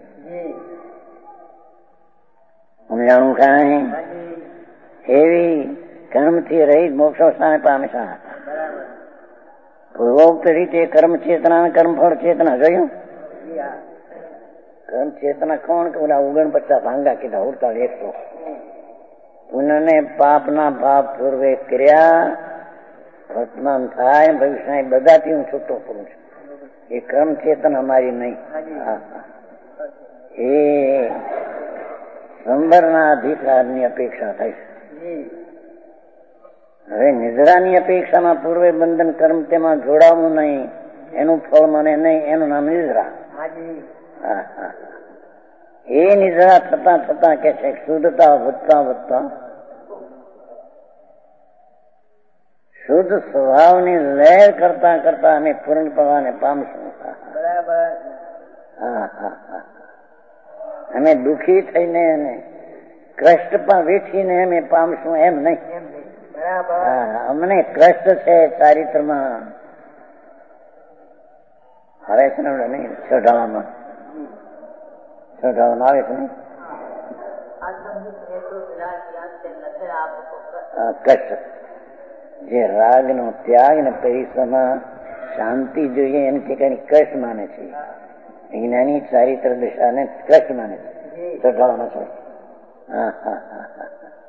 S3: સમજાણું કાંઈ એવી કર્મથી રહિત મોક્ષો સ્થાને પામશા. પૂર્વોક્ત રીતે કર્મ ચેતના કર્મફળ ચેતના જોયું. કર્મ ચેતના કોણ કે ઓલા ઓગણ પચાસ ભાંગા કીધા ઉડતા એકસો પુનઃને પાપના ભાવ પૂર્વે કર્યા વર્તમાન થાય ભવિષ્ય બધાથી હું છૂટો પડું છું. એ કર્મ ચેતન અમારી નહીં. એ સંબરના અધિકારની અપેક્ષા થાય છે. હવે નિદ્રાની અપેક્ષામાં પૂર્વે બંધન કર્મ તેમાં જોડાવું નહીં, એનું ફળ મને નહીં, એનું નામ નિદ્રા. એ નિદ્રા થતા થતા કે છે શુદ્ધતા વધતા વધતા શુદ્ધ સ્વભાવની લહેર કરતા કરતા અમે પૂર્ણ પવાને પામશું. અમે દુઃખી થઈને અને કષ્ટ પણ વેઠીને અમે પામશું એમ નહીં. અમને કષ્ટ છે ચારિત્રમાં આવે છે ને નહીં છઠાવામાં છઠાવામાં આવે છે ને કષ્ટ જે રાગ નો ત્યાગ ને પરિશ્રમમાં શાંતિ જોઈએ એમ ઠેકાની કષ્ટ માને છે. જ્ઞાની ચારિત્ર દિશાને કષ્ટ માને છે. છઠાવામાં છે. હા હા હા હા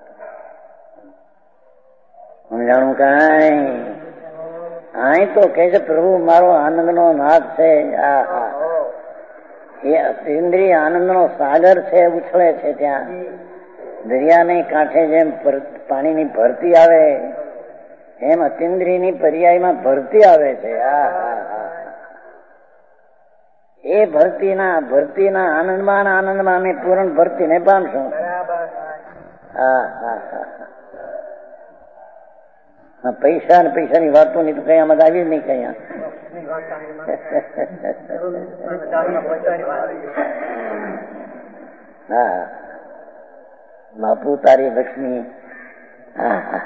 S3: સમજાણું કઈ અહીં તો કે છે પ્રભુ મારો આનંદ નો નાથ છે. આ હા એ અતિન્દ્રિય આનંદ નો સાગર છે, ઉછળે છે. ત્યાં દરિયાની કાંઠે જેમ પાણીની ભરતી આવે એમ અતિન્દ્રિયની પર્યાયમાં ભરતી આવે છે. આ હા હા એ ભરતીના ભરતીના આનંદમાં આનંદમાં અમે પૂર્ણ ભરતીને પામશું. હા હા હા પૈસા ને પૈસાની વાતો ની તો કઈ આમાં આવી જ નહીં. કઈ હા બાપુ તારી લક્ષ્મી. હા હા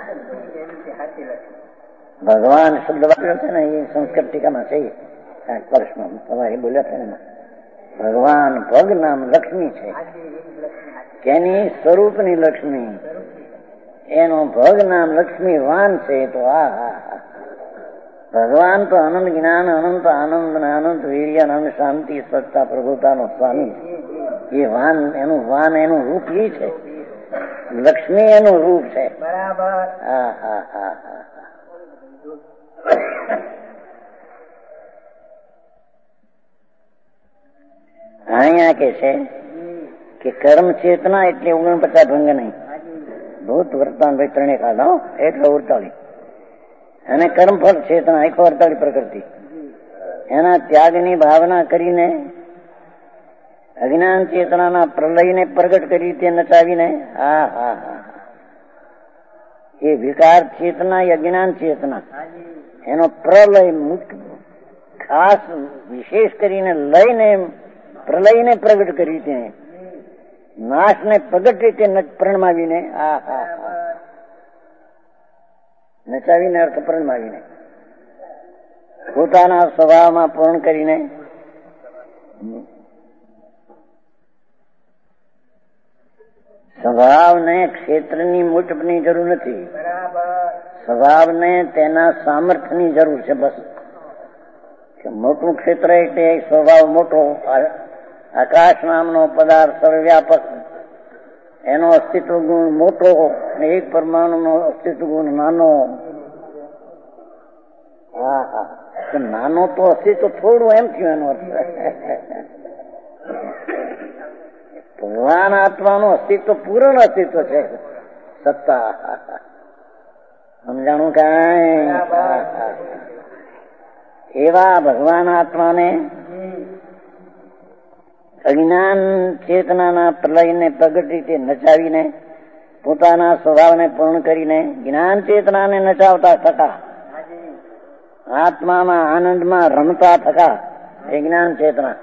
S3: ભગવાન શબ્દ વાપર્યો છે ને એ સંસ્કૃત ટીકામાં છે. વર્ષમાં તમારે બોલ્યા છે ને ભગવાન ભગ નામ લક્ષ્મી છે. કેની સ્વરૂપની લક્ષ્મી એનો ભગ નામ લક્ષ્મી વાન છે. તો આ હા ભગવાન તો આનંદ જ્ઞાન અનંત આનંદ આનંદ વીર્ય આનંદ શાંતિ સ્વચ્છતા પ્રભુતાનો સ્વામી. એ વાન એનું વાન એનું રૂપ એ છે. લક્ષ્મી એનું રૂપ છે. બરાબર. હા હા હા હા અહીંયા કે છે કે કર્મ ચેતના એટલે ઓગણપચાસ ભંગ નહીં. ભૂત વર્તમાન ભાઈ ત્રણે ખાધા એકસો અડતાલીસ અને કર્મફળ ચેતના એકસો અડતાલીસ પ્રકૃતિ. એના ત્યાગની ભાવના કરીને અજ્ઞાન ચેતનાના પ્રલયને પ્રગટ કરી તે નચાવીને હા હા હા એ વિકાર ચેતના એ અજ્ઞાન ચેતના એનો પ્રલય મુખ્ય ખાસ વિશેષ કરીને લઈને પ્રલયને પ્રગટ કરી તે નાશને પ્રગટ રીતે પ્રણમાવીને આ હા હા નચાવીને અર્થ પ્રણમાવીને પોતાના સ્વભાવમાં પૂર્ણ કરીને સ્વભાવને ક્ષેત્રની મુજબની જરૂર નથી, સ્વભાવને તેના સામર્થ્યની જરૂર છે. બસ મોટું ક્ષેત્ર એટલે સ્વભાવ મોટો. આકાશ નામનો પદાર્થ સર્વવ્યાપક, એનો અસ્તિત્વ ગુણ મોટો અને એક પરમાણુનો અસ્તિત્વ ગુણ નાનો. હા હા, નાનો તો અસ્તિત્વ થોડું એમ થયું એનો અર્થ. ભગવાન આત્માનું અસ્તિત્વ પૂર્ણ અસ્તિત્વ છે, સત્તા. સમજાણું કાંઈ? એવા ભગવાન આત્માને અજ્ઞાન ચેતનાના પ્રલયને પ્રગટ રીતે નચાવીને પોતાના સ્વભાવને પૂર્ણ કરીને જ્ઞાન ચેતનાને નચાવતા થતા, આત્માના આનંદમાં રમતા થતા એ જ્ઞાન ચેતના.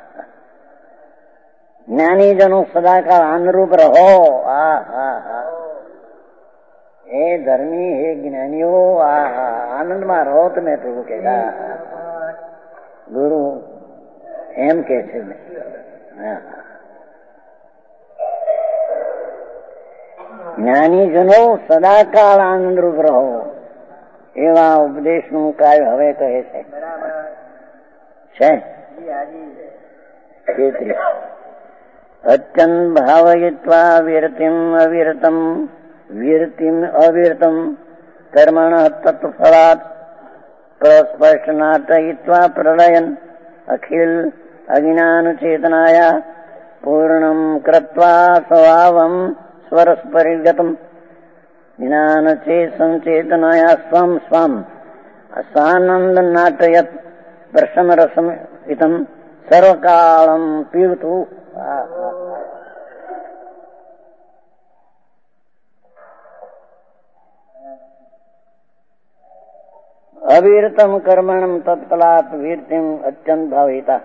S3: જ્ઞાનીજનો સદાકાળ આનંદરૂપ રહો. આ હા હા, હે ધર્મી, હે જ્ઞાનીઓ, આ હા આનંદમાં રહો તમે. પ્રભુ કે ગુરુ એમ કે છે. જ્ઞાનીજનો સદાકાળ આનંદરૂપ રહો, એવા ઉપદેશનું કાર્ય હવે કહે છે. છે અત્યંત ભાવયિત્વા વિરતિમ અવિરતમ વિરતિમ અવિરતમ કર્મણ તત્ફલાત પ્રસ્પષ્ટ નાટયિત્વા પ્રલયન અખિલ અજ્ઞાન ચેતનાયા પૂર્ણમ કૃત્વા સ્વભાવમ સ્વરસ પરિગતમ જ્ઞાન ચેતન ચેતનાયા સ્વમ સ્વમ સાનંદ નાટયત પ્રસમ રસમ ઇતમ સર્વકાળમ પીવતુ. અવિરતમ કર્મણમ તત્કલાત વીરતિમ અત્યંત ભાવિતા.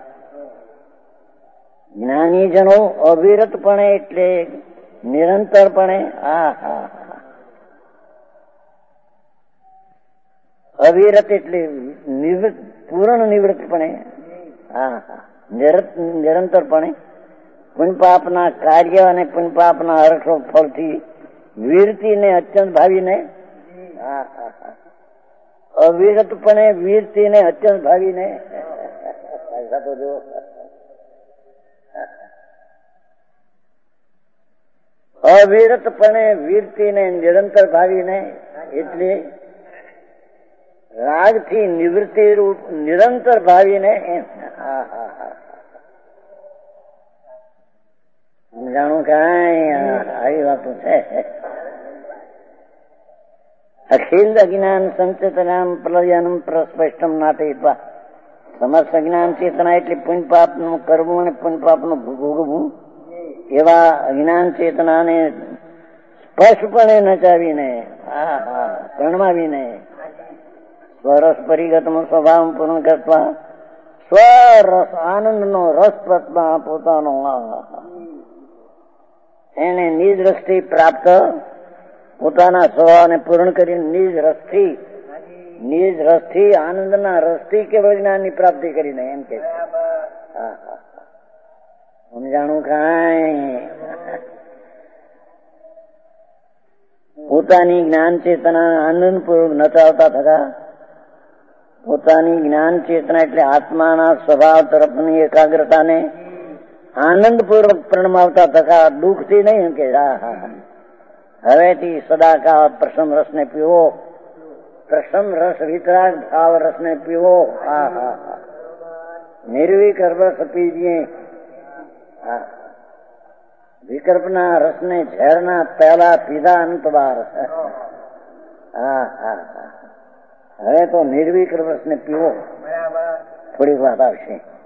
S3: જ્ઞાનીજનો અવિરતપણે એટલે નિરંતરપણે. હા હા, અવિરત એટલે પૂર્ણ નિવૃત્તપણે. હા હા, નિરંતરપણે પુણ્યપાપના કાર્ય અને પુણ્યપાપના હર્ષો ફળથી વીરતીને અત્યંત ભાવીને. હા હા હા, અવિરતપણે વીરતીને અત્યંત ભાવીને. અવિરતપણે વીરતીને નિરંતર ભાવીને એટલે રાગથી નિવૃત્તિ રૂપ નિરંતર ભાવીને. હા હા હા, જાણું કાંઈ આવી વાતો છે. અખિલ અજ્ઞાન સંચેતનામ પ્રલયનમ પ્રસ્પષ્ટમ નાટયિત્વા. સમસ્ત જ્ઞાન ચેતના એટલે પુણ્યપાપનું કરવું અને પુણ્યપાપનું ભોગવવું, એવા અજ્ઞાન ચેતનાને સ્પષ્ટપણે નચાવીને, હા હા ગણમાવીને સ્વરસ પરિગતમ સ્વભાવ પૂર્ણ કરતા સ્વરસ આનંદનો રસ પ્રતમાં પોતાનો એને નિજ રસથી પ્રાપ્ત, પોતાના સ્વભાવને પૂર્ણ કરીને નિજ રસથી નિજ રસથી આનંદના રસથી કેવળ જ્ઞાનની પ્રાપ્તિ કરીને. એમ કે સમજાણું કાંઈ? પોતાની જ્ઞાન ચેતના આનંદપૂર્વક નચાવતા થતા, પોતાની જ્ઞાન ચેતના એટલે આત્માના સ્વભાવ તરફની એકાગ્રતાને આનંદપૂર્વક પ્રણમાવતા થતા, દુઃખથી નહીં. કે હા હા, હવેથી સદાકાળ પ્રસમ રસને પીવો, પ્રસમ રસ વિતરાગ ભાવ રસને પીવો. હા હા હા, નિર્વિકલ્પ રસ પીજીએ. હા, વિકલ્પના રસને ઝેરના પહેલા પીધા અંત બાર. હા હા હા, હવે તો નિર્વિકલ્પ રસને પીવો. થોડીક વાત આવશે.